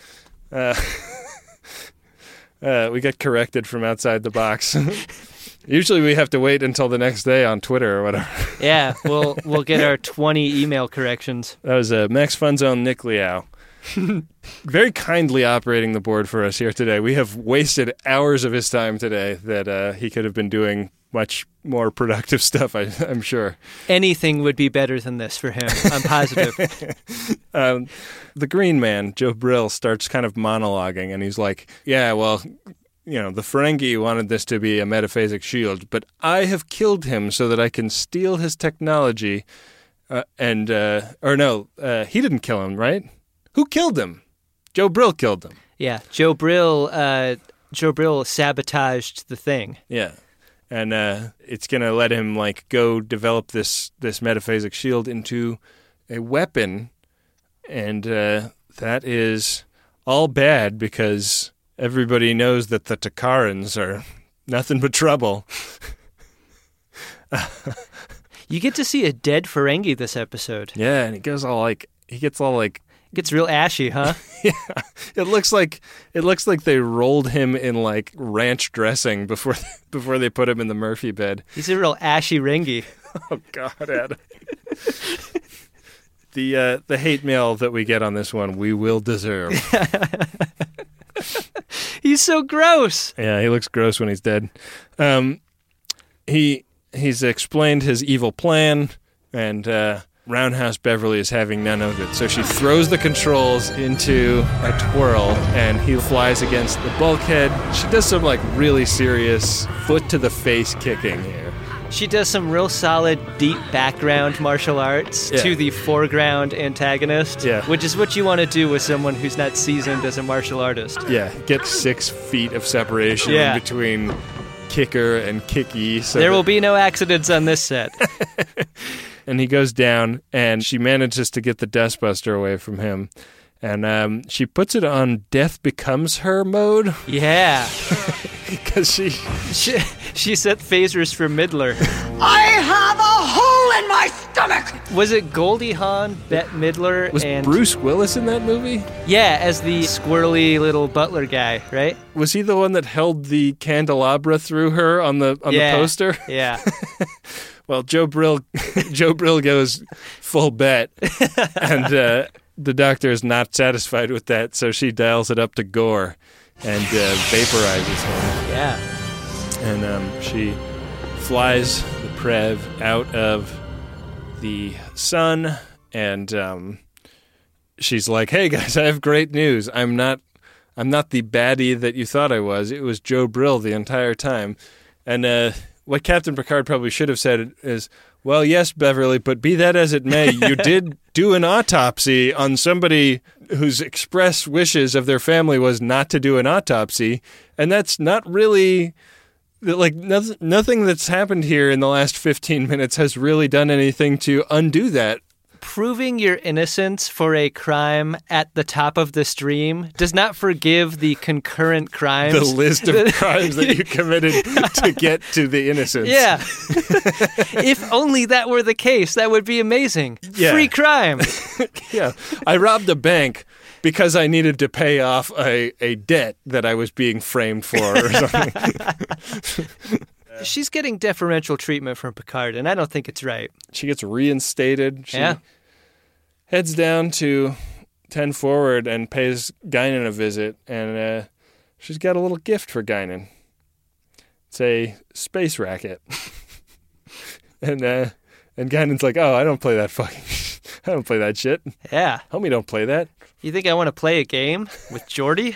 We got corrected from outside the box. Usually we have to wait until the next day on Twitter or whatever. Yeah, we'll get our 20 email corrections. That was Max Funzone Nick Liao. Very kindly operating the board for us here today. We have wasted hours of his time today that he could have been doing much more productive stuff, I'm sure. Anything would be better than this for him. I'm positive. The green man, Joe Brill, starts kind of monologuing, and he's like, yeah, well, you know, the Ferengi wanted this to be a metaphasic shield, but I have killed him so that I can steal his technology. He didn't kill him, right? Who killed him? Joe Brill killed him. Yeah, Joe Brill sabotaged the thing. Yeah. And it's going to let him like go develop this metaphasic shield into a weapon. And that is all bad because everybody knows that the Takarans are nothing but trouble. You get to see a dead Ferengi this episode. Yeah, and he gets all like Gets real ashy, huh? Yeah, it looks like they rolled him in like ranch dressing before they put him in the Murphy bed. He's a real ashy Rengi. Oh God, Adam. The hate mail that we get on this one, we will deserve. He's so gross. Yeah, he looks gross when he's dead. He's explained his evil plan, and Roundhouse Beverly is having none of it. So she throws the controls into a twirl, and he flies against the bulkhead. She does some like really serious foot to the face kicking here. She does some real solid, deep background martial arts to the foreground antagonist, which is what you want to do with someone who's not seasoned as a martial artist. Yeah, get 6 feet of separation in between kicker and kicky. So there will be no accidents on this set. And he goes down, and she manages to get the Dustbuster away from him. And she puts it on Death Becomes Her mode. Yeah. Because she set phasers for Midler. I have a hole in my stomach! Was it Goldie Hawn, Bette Midler, was and Bruce Willis in that movie? Yeah, as the squirrely little butler guy, right? Was he the one that held the candelabra through her on the poster? Yeah. Well, Joe Brill goes full bet, and the doctor is not satisfied with that, so she dials it up to Gore and vaporizes him. Yeah. And she flies the Prev out of the sun, and she's like, "Hey guys, I have great news. I'm not the baddie that you thought I was. It was Joe Brill the entire time." And what Captain Picard probably should have said is, Well, yes, Beverly, but be that as it may, you did do an autopsy on somebody whose express wishes of their family was not to do an autopsy, and that's not really... Like, nothing that's happened here in the last 15 minutes has really done anything to undo that. Proving your innocence for a crime at the top of the stream does not forgive the concurrent crimes. The list of crimes that you committed to get to the innocence. Yeah. If only that were the case, that would be amazing. Yeah. Free crime. Yeah. I robbed a bank because I needed to pay off a debt that I was being framed for or something. She's getting deferential treatment from Picard, and I don't think it's right. She gets reinstated. She Yeah. heads down to 10 Forward and pays Guinan a visit, and she's got a little gift for Guinan. It's a space racket. and Guinan's like, oh, I don't play that I don't play that shit. Yeah. Homie don't play that. You think I want to play a game with Geordi?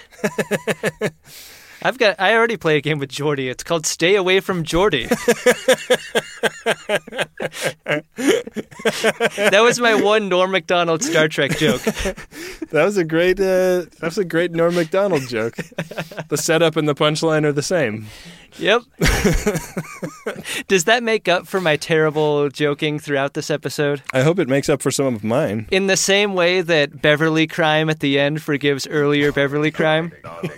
I already play a game with Geordi. It's called Stay Away from Geordi. That was my one Norm Macdonald Star Trek joke. That was a great Norm Macdonald joke. The setup and the punchline are the same. Yep. Does that make up for my terrible joking throughout this episode? I hope it makes up for some of mine. In the same way that Beverly Crime at the end forgives earlier Beverly Crime?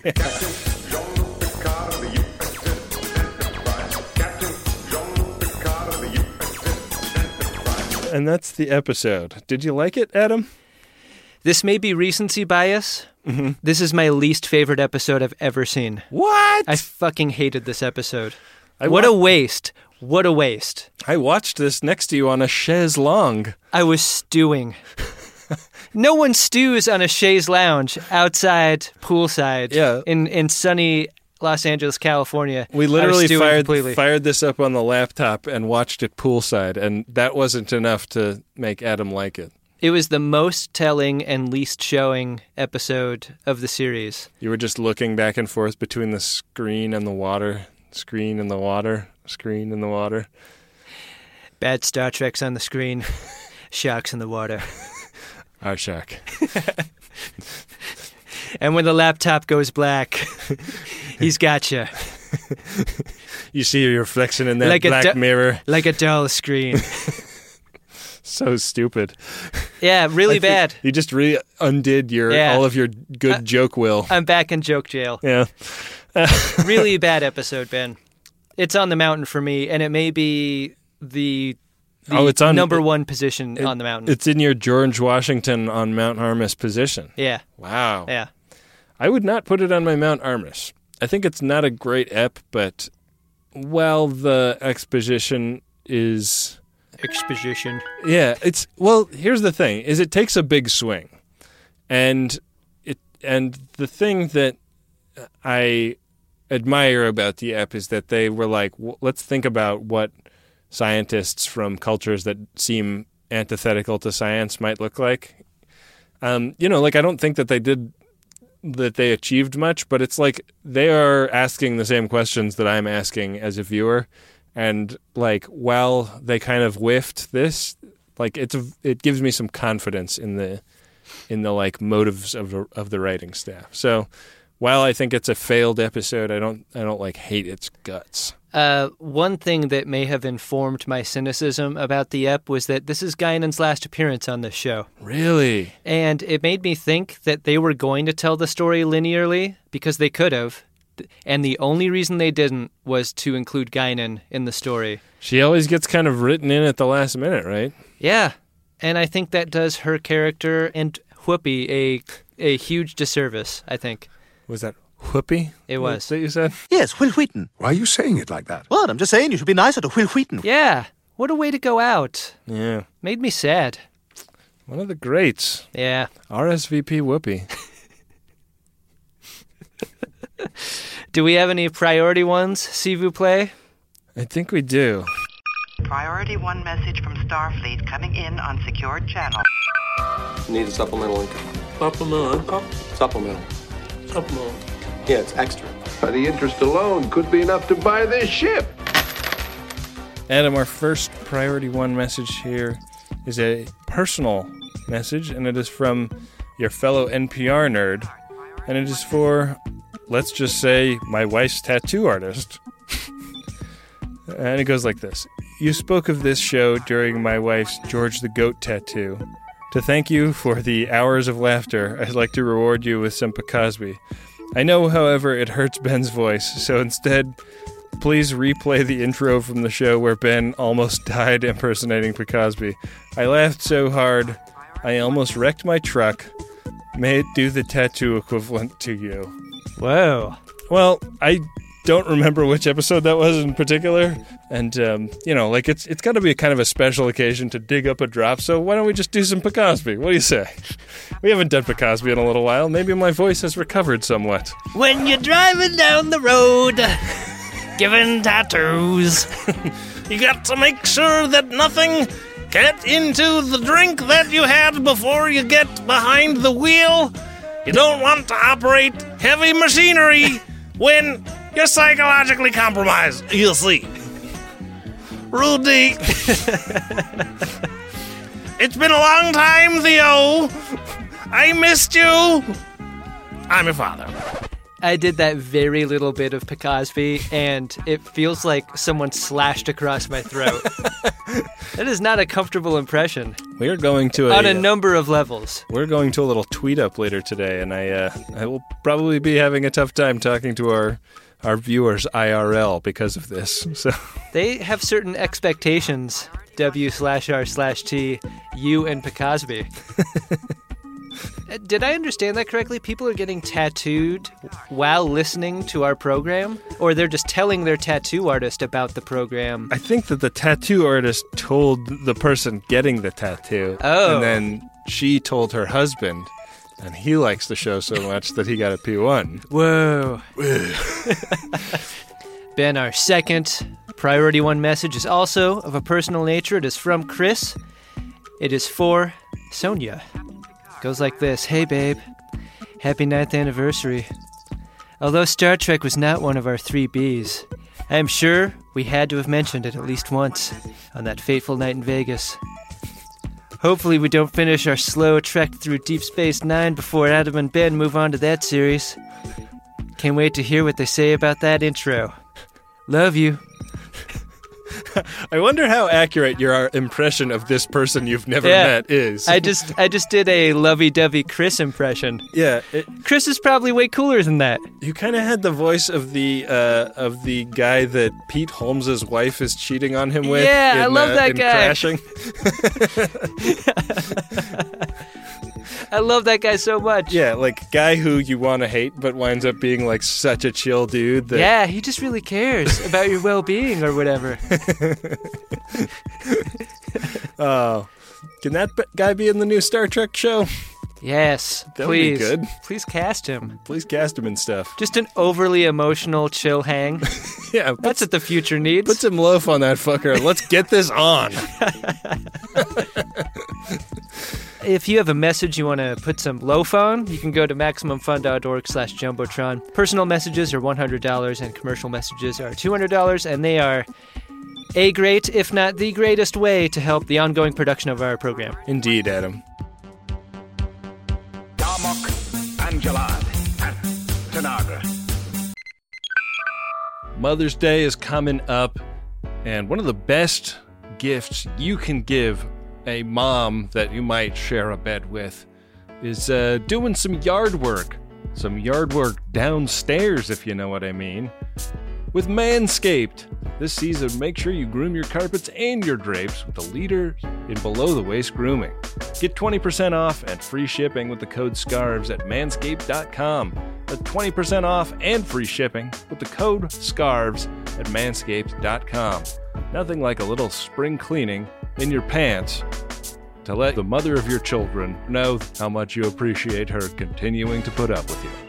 And that's the episode. Did you like it, Adam? This may be recency bias. Mm-hmm. This is my least favorite episode I've ever seen. What? I fucking hated this episode. What a waste. What a waste. I watched this next to you on a chaise longue. I was stewing. No one stews on a chaise lounge outside, poolside, in sunny Los Angeles, California. We literally fired this up on the laptop and watched it poolside, and that wasn't enough to make Adam like it. It was the most telling and least showing episode of the series. You were just looking back and forth between the screen and the water, screen and the water, screen and the water. Bad Star Trek's on the screen, sharks in the water. Our shark. And when the laptop goes black, he's got you. You see your reflection in that black mirror. Like a dull screen. So stupid. Yeah, really bad. You just undid all of your good joke will. I'm back in joke jail. Yeah. Really bad episode, Ben. It's on the mountain for me, and it may be the it's on number one position on the mountain. It's in your George Washington on Mount Armus position. Yeah. Wow. Yeah. I would not put it on my Mount Armus. I think it's not a great ep, but the exposition is... Exposition. Yeah, here's the thing, is it takes a big swing. And the thing that I admire about the ep is that they were like, let's think about what scientists from cultures that seem antithetical to science might look like. I don't think that they achieved much, but it's like they are asking the same questions that I'm asking as a viewer. And while they kind of whiffed this, it gives me some confidence in the motives of the writing staff. So while I think it's a failed episode, I don't hate its guts. One thing that may have informed my cynicism about the ep was that this is Guinan's last appearance on this show. Really? And it made me think that they were going to tell the story linearly because they could have. And the only reason they didn't was to include Guinan in the story. She always gets kind of written in at the last minute, right? Yeah. And I think that does her character and Whoopi a huge disservice, I think. Was that Whoopi? It was. That you said? Yes, Will Wheaton. Why are you saying it like that? Well, I'm just saying you should be nicer to Will Wheaton. Yeah. What a way to go out. Yeah. Made me sad. One of the greats. Yeah. RSVP Whoopi. Do we have any priority ones, s'il vous plaît? I think we do. Priority 1 message from Starfleet coming in on secured channel. Need a supplemental income. Supplemental income? Supplemental. Supplemental. Yeah, it's extra. The interest alone could be enough to buy this ship. Adam, our first Priority 1 message here is a personal message, and it is from your fellow NPR nerd, and it is for, let's just say, my wife's tattoo artist. And it goes like this. You spoke of this show during my wife's George the Goat tattoo. To thank you for the hours of laughter, I'd like to reward you with some Cosby. I know, however, it hurts Ben's voice, so instead, please replay the intro from the show where Ben almost died impersonating Cosby. I laughed so hard, I almost wrecked my truck. May it do the tattoo equivalent to you. Whoa. Well, I don't remember which episode that was in particular, and, it's got to be kind of a special occasion to dig up a drop, so why don't we just do some Cosby? What do you say? We haven't done Cosby in a little while. Maybe my voice has recovered somewhat. When you're driving down the road, giving tattoos, you got to make sure that nothing gets into the drink that you had before you get behind the wheel. You don't want to operate heavy machinery when you're psychologically compromised, you see. Rudy. It's been a long time, Theo. I missed you. I'm your father. I did that very little bit of Cosby, and it feels like someone slashed across my throat. That is not a comfortable impression. We are going to on a number of levels. We're going to a little tweet up later today, and I will probably be having a tough time talking to our viewers IRL because of this. So they have certain expectations. W/R/T, you and Cosby. Did I understand that correctly? People are getting tattooed while listening to our program? Or they're just telling their tattoo artist about the program? I think that the tattoo artist told the person getting the tattoo. Oh. And then she told her husband, and he likes the show so much that he got a P1. Whoa. Ben, our second Priority 1 message is also of a personal nature. It is from Chris. It is for Sonia. Goes like this. Hey, babe. Happy 9th anniversary. Although Star Trek was not one of our 3 Bs, I am sure we had to have mentioned it at least once on that fateful night in Vegas. Hopefully we don't finish our slow trek through Deep Space Nine before Adam and Ben move on to that series. Can't wait to hear what they say about that intro. Love you. I wonder how accurate your impression of this person you've never met is. I just did a lovey-dovey Chris impression. Yeah, Chris is probably way cooler than that. You kind of had the voice of the guy that Pete Holmes' wife is cheating on him with. Yeah, I love that guy. Crashing. I love that guy so much. Yeah, like guy who you want to hate but winds up being like such a chill dude. Yeah, he just really cares about your well-being or whatever. Oh, can that guy be in the new Star Trek show? Yes, that please. Would be good. Please cast him. Please cast him and stuff. Just an overly emotional chill hang. Yeah, that's what the future needs. Put some loaf on that fucker. Let's get this on. If you have a message you want to put some loaf on, you can go to MaximumFun.org/Jumbotron. Personal messages are $100 and commercial messages are $200, and they are a great, if not the greatest way to help the ongoing production of our program. Indeed, Adam. Darmok Angelad at Tanagra. Mother's Day is coming up, and one of the best gifts you can give a mom that you might share a bed with is doing some yard work. Some yard work downstairs, if you know what I mean. With Manscaped. This season, make sure you groom your carpets and your drapes with the leader in below-the-waist grooming. Get 20% off and free shipping with the code SCARVES at manscaped.com. That's 20% off and free shipping with the code SCARVES at manscaped.com. Nothing like a little spring cleaning in your pants to let the mother of your children know how much you appreciate her continuing to put up with you.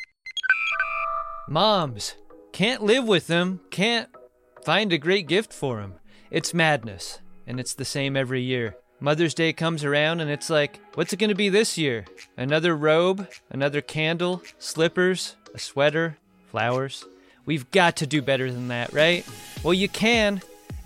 Moms, can't live with them, can't find a great gift for them. It's madness, and it's the same every year. Mother's Day comes around and it's like, what's it going to be this year? Another robe, another candle, slippers, a sweater, flowers. We've got to do better than that, right? Well, you can.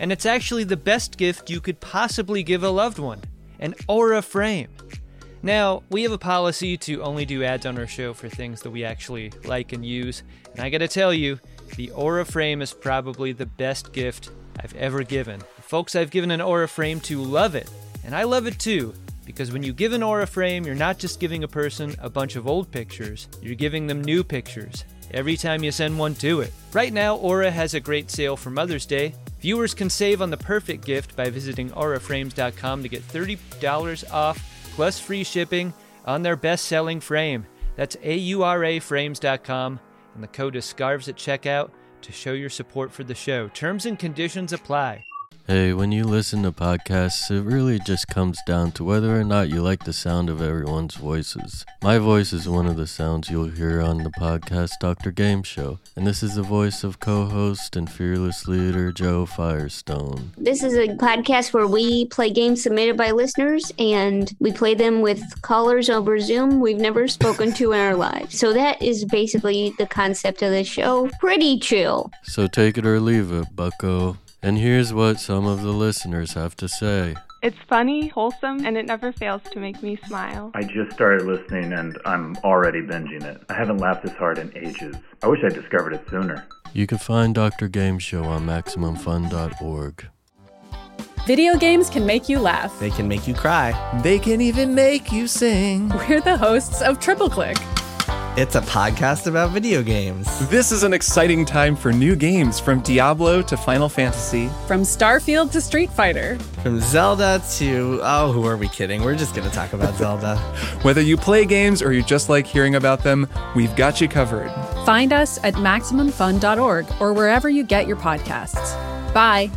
And it's actually the best gift you could possibly give a loved one, an Aura frame. Now, we have a policy to only do ads on our show for things that we actually like and use, and I gotta tell you, the Aura frame is probably the best gift I've ever given. The folks I've given an Aura frame to love it, and I love it too, because when you give an Aura frame, you're not just giving a person a bunch of old pictures, you're giving them new pictures every time you send one to it. Right now, Aura has a great sale for Mother's Day. Viewers can save on the perfect gift by visiting auraframes.com to get $30 off plus free shipping on their best-selling frame. That's auraframes.com, and the code is SCARVES at checkout to show your support for the show. Terms and conditions apply. Hey, when you listen to podcasts, it really just comes down to whether or not you like the sound of everyone's voices. My voice is one of the sounds you'll hear on the podcast Dr. Game Show, and this is the voice of co-host and fearless leader Joe Firestone. This is a podcast where we play games submitted by listeners, and we play them with callers over Zoom we've never spoken to in our lives. So that is basically the concept of the show. Pretty chill. So take it or leave it, bucko. And here's what some of the listeners have to say. It's funny, wholesome, and it never fails to make me smile. I just started listening and I'm already binging it. I haven't laughed this hard in ages. I wish I discovered it sooner. You can find Dr. Game Show on MaximumFun.org. Video games can make you laugh. They can make you cry. They can even make you sing. We're the hosts of Triple Click. It's a podcast about video games. This is an exciting time for new games, from Diablo to Final Fantasy. From Starfield to Street Fighter. From Zelda to... oh, who are we kidding? We're just going to talk about Zelda. Whether you play games or you just like hearing about them, we've got you covered. Find us at MaximumFun.org or wherever you get your podcasts. Bye.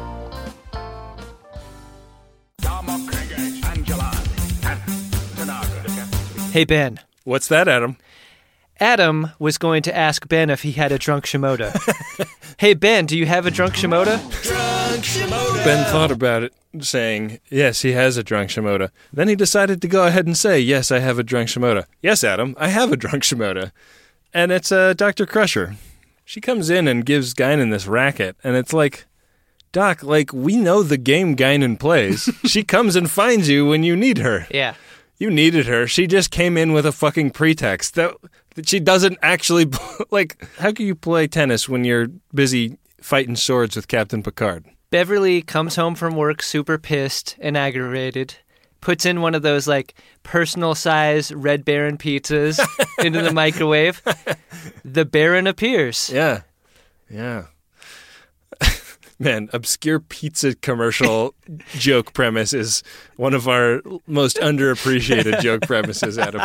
Hey, Ben. What's that, Adam? Adam was going to ask Ben if he had a drunk Shimoda. Hey, Ben, do you have a drunk Shimoda? Drunk Shimoda! Ben thought about it, saying, yes, he has a drunk Shimoda. Then he decided to go ahead and say, yes, I have a drunk Shimoda. Yes, Adam, I have a drunk Shimoda. And it's Dr. Crusher. She comes in and gives Guinan this racket, and it's like, Doc, like, we know the game Guinan plays. She comes and finds you when you need her. Yeah. You needed her. She just came in with a fucking pretext. That she doesn't actually... like, how can you play tennis when you're busy fighting swords with Captain Picard? Beverly comes home from work super pissed and aggravated, puts in one of those, like, personal-size Red Baron pizzas into the microwave. The Baron appears. Yeah. Yeah. Man, obscure pizza commercial joke premise is one of our most underappreciated joke premises, Adam.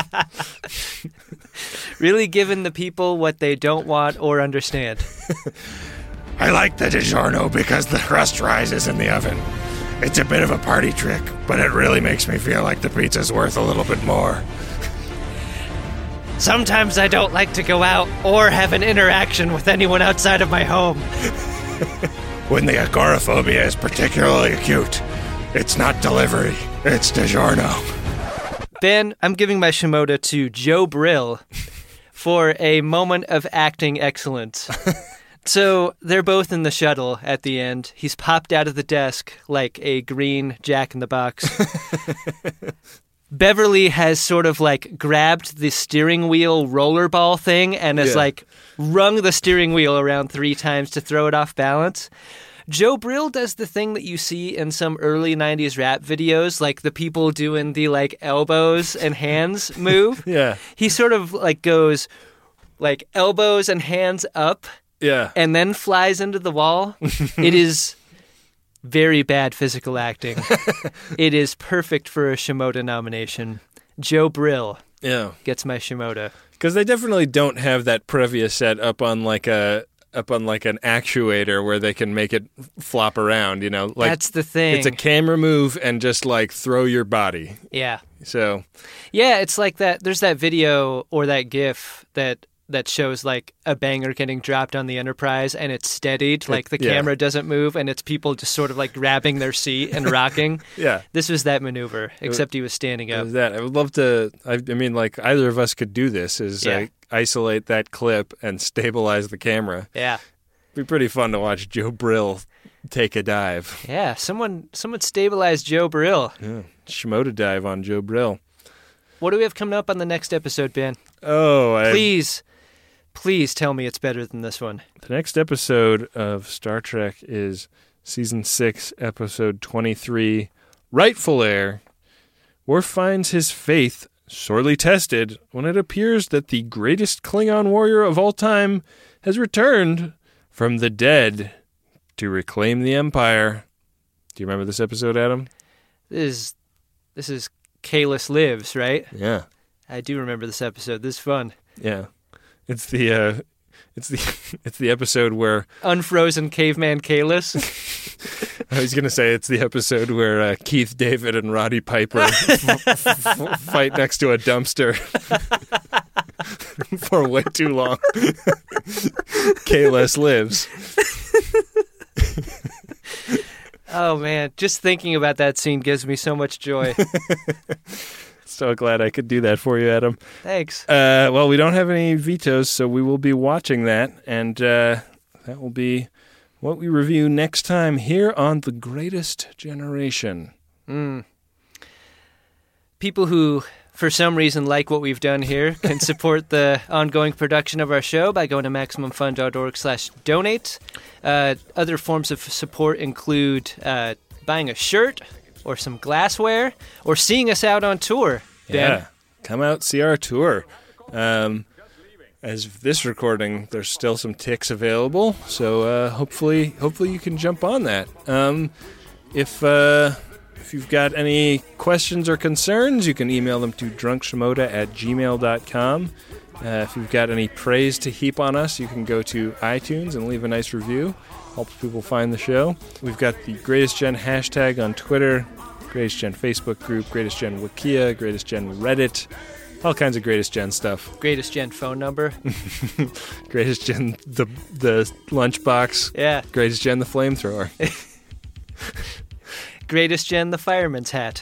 Really giving the people what they don't want or understand. I like the DiGiorno because the crust rises in the oven. It's a bit of a party trick, but it really makes me feel like the pizza's worth a little bit more. Sometimes I don't like to go out or have an interaction with anyone outside of my home. When the agoraphobia is particularly acute, it's not delivery, it's DiGiorno. Ben, I'm giving my Shimoda to Joe Brill for a moment of acting excellence. So they're both in the shuttle at the end. He's popped out of the desk like a green Jack-in-the-Box. Beverly has sort of like grabbed the steering wheel rollerball thing and has like rung the steering wheel around 3 times to throw it off balance. Joe Brill does the thing that you see in some early 90s rap videos, like the people doing the like elbows and hands move. Yeah. He sort of like goes like elbows and hands up. Yeah. And then flies into the wall. It is very bad physical acting. It is perfect for a Shimoda nomination. Joe Brill gets my Shimoda. Because they definitely don't have that Previa set up on like an actuator where they can make it flop around, you know? Like, that's the thing. It's a camera move and just like throw your body. Yeah. So. Yeah, it's like that. There's that video or that GIF that shows like a banger getting dropped on the Enterprise and it's steadied, like the camera doesn't move and it's people just sort of like grabbing their seat and rocking. Yeah. This was that maneuver, except he was standing up. I would love to, I mean, like either of us could do this, is isolate that clip and stabilize the camera. Yeah. It'd be pretty fun to watch Joe Brill take a dive. Yeah, someone stabilize Joe Brill. Yeah, Shimoda dive on Joe Brill. What do we have coming up on the next episode, Ben? Oh, Please tell me it's better than this one. The next episode of Star Trek is Season 6, Episode 23, Rightful Heir. Worf finds his faith sorely tested when it appears that the greatest Klingon warrior of all time has returned from the dead to reclaim the Empire. Do you remember this episode, Adam? This is Kahless Lives, right? Yeah. I do remember this episode. This is fun. Yeah. It's the episode where Unfrozen Caveman Kahless. I was going to say it's the episode where Keith David and Roddy Piper fight next to a dumpster for way too long. Kahless Lives. Oh, man. Just thinking about that scene gives me so much joy. So glad I could do that for you, Adam. Thanks. Well, we don't have any vetoes, so we will be watching that, and that will be what we review next time here on The Greatest Generation. People who, for some reason, like what we've done here can support the ongoing production of our show by going to MaximumFun.org/donate. Other forms of support include buying a shirt or some glassware or seeing us out on tour. Ben. Yeah, come out, see our tour. As of this recording, there's still some ticks available, so hopefully you can jump on that. If you've got any questions or concerns, you can email them to drunkshimoda@gmail.com. If you've got any praise to heap on us, you can go to iTunes and leave a nice review. Helps people find the show. We've got the Greatest Gen hashtag on Twitter, Greatest Gen Facebook group, Greatest Gen Wikia, Greatest Gen Reddit, all kinds of Greatest Gen stuff. Greatest Gen phone number. Greatest Gen the lunchbox. Yeah. Greatest Gen the flamethrower. Greatest Gen the fireman's hat.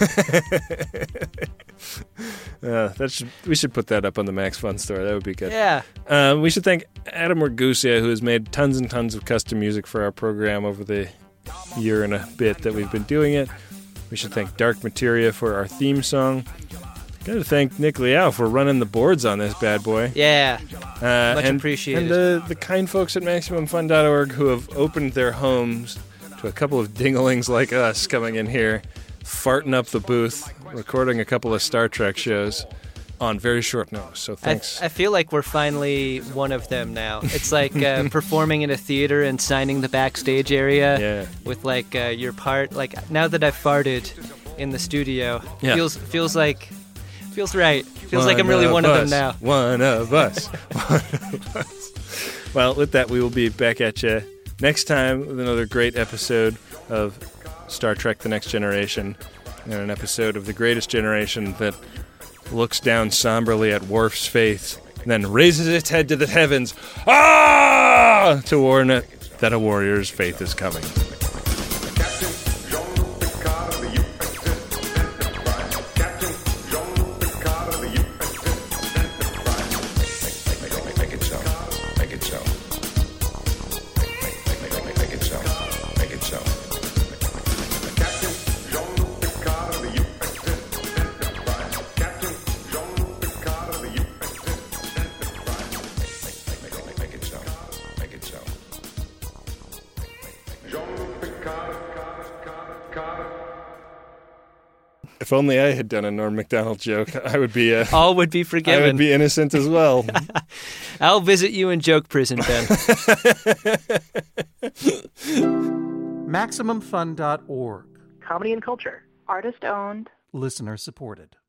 We should put that up on the Max Fun store. That would be good. Yeah. We should thank Adam Ragusa, who has made tons and tons of custom music for our program over the year and a bit that we've been doing it. We should thank Dark Materia for our theme song. Got to thank Nick Liao for running the boards on this bad boy. Yeah. Much appreciated. And the kind folks at MaximumFun.org who have opened their homes to a couple of dinglings like us coming in here, farting up the booth, recording a couple of Star Trek shows on very short notice. So thanks. I feel like we're finally one of them now. It's like performing in a theater and signing the backstage area with like your part. Like now that I've farted in the studio, feels right. Feels like I'm really one of them now. One of us. Well, with that, we will be back at you next time with another great episode of Star Trek The Next Generation and an episode of The Greatest Generation that looks down somberly at Worf's faith and then raises its head to the heavens to warn it that a warrior's faith is coming. If only I had done a Norm Macdonald joke, I would be all would be forgiven. I would be innocent as well. I'll visit you in joke prison, Ben. MaximumFun.org. Comedy and culture. Artist owned. Listener supported.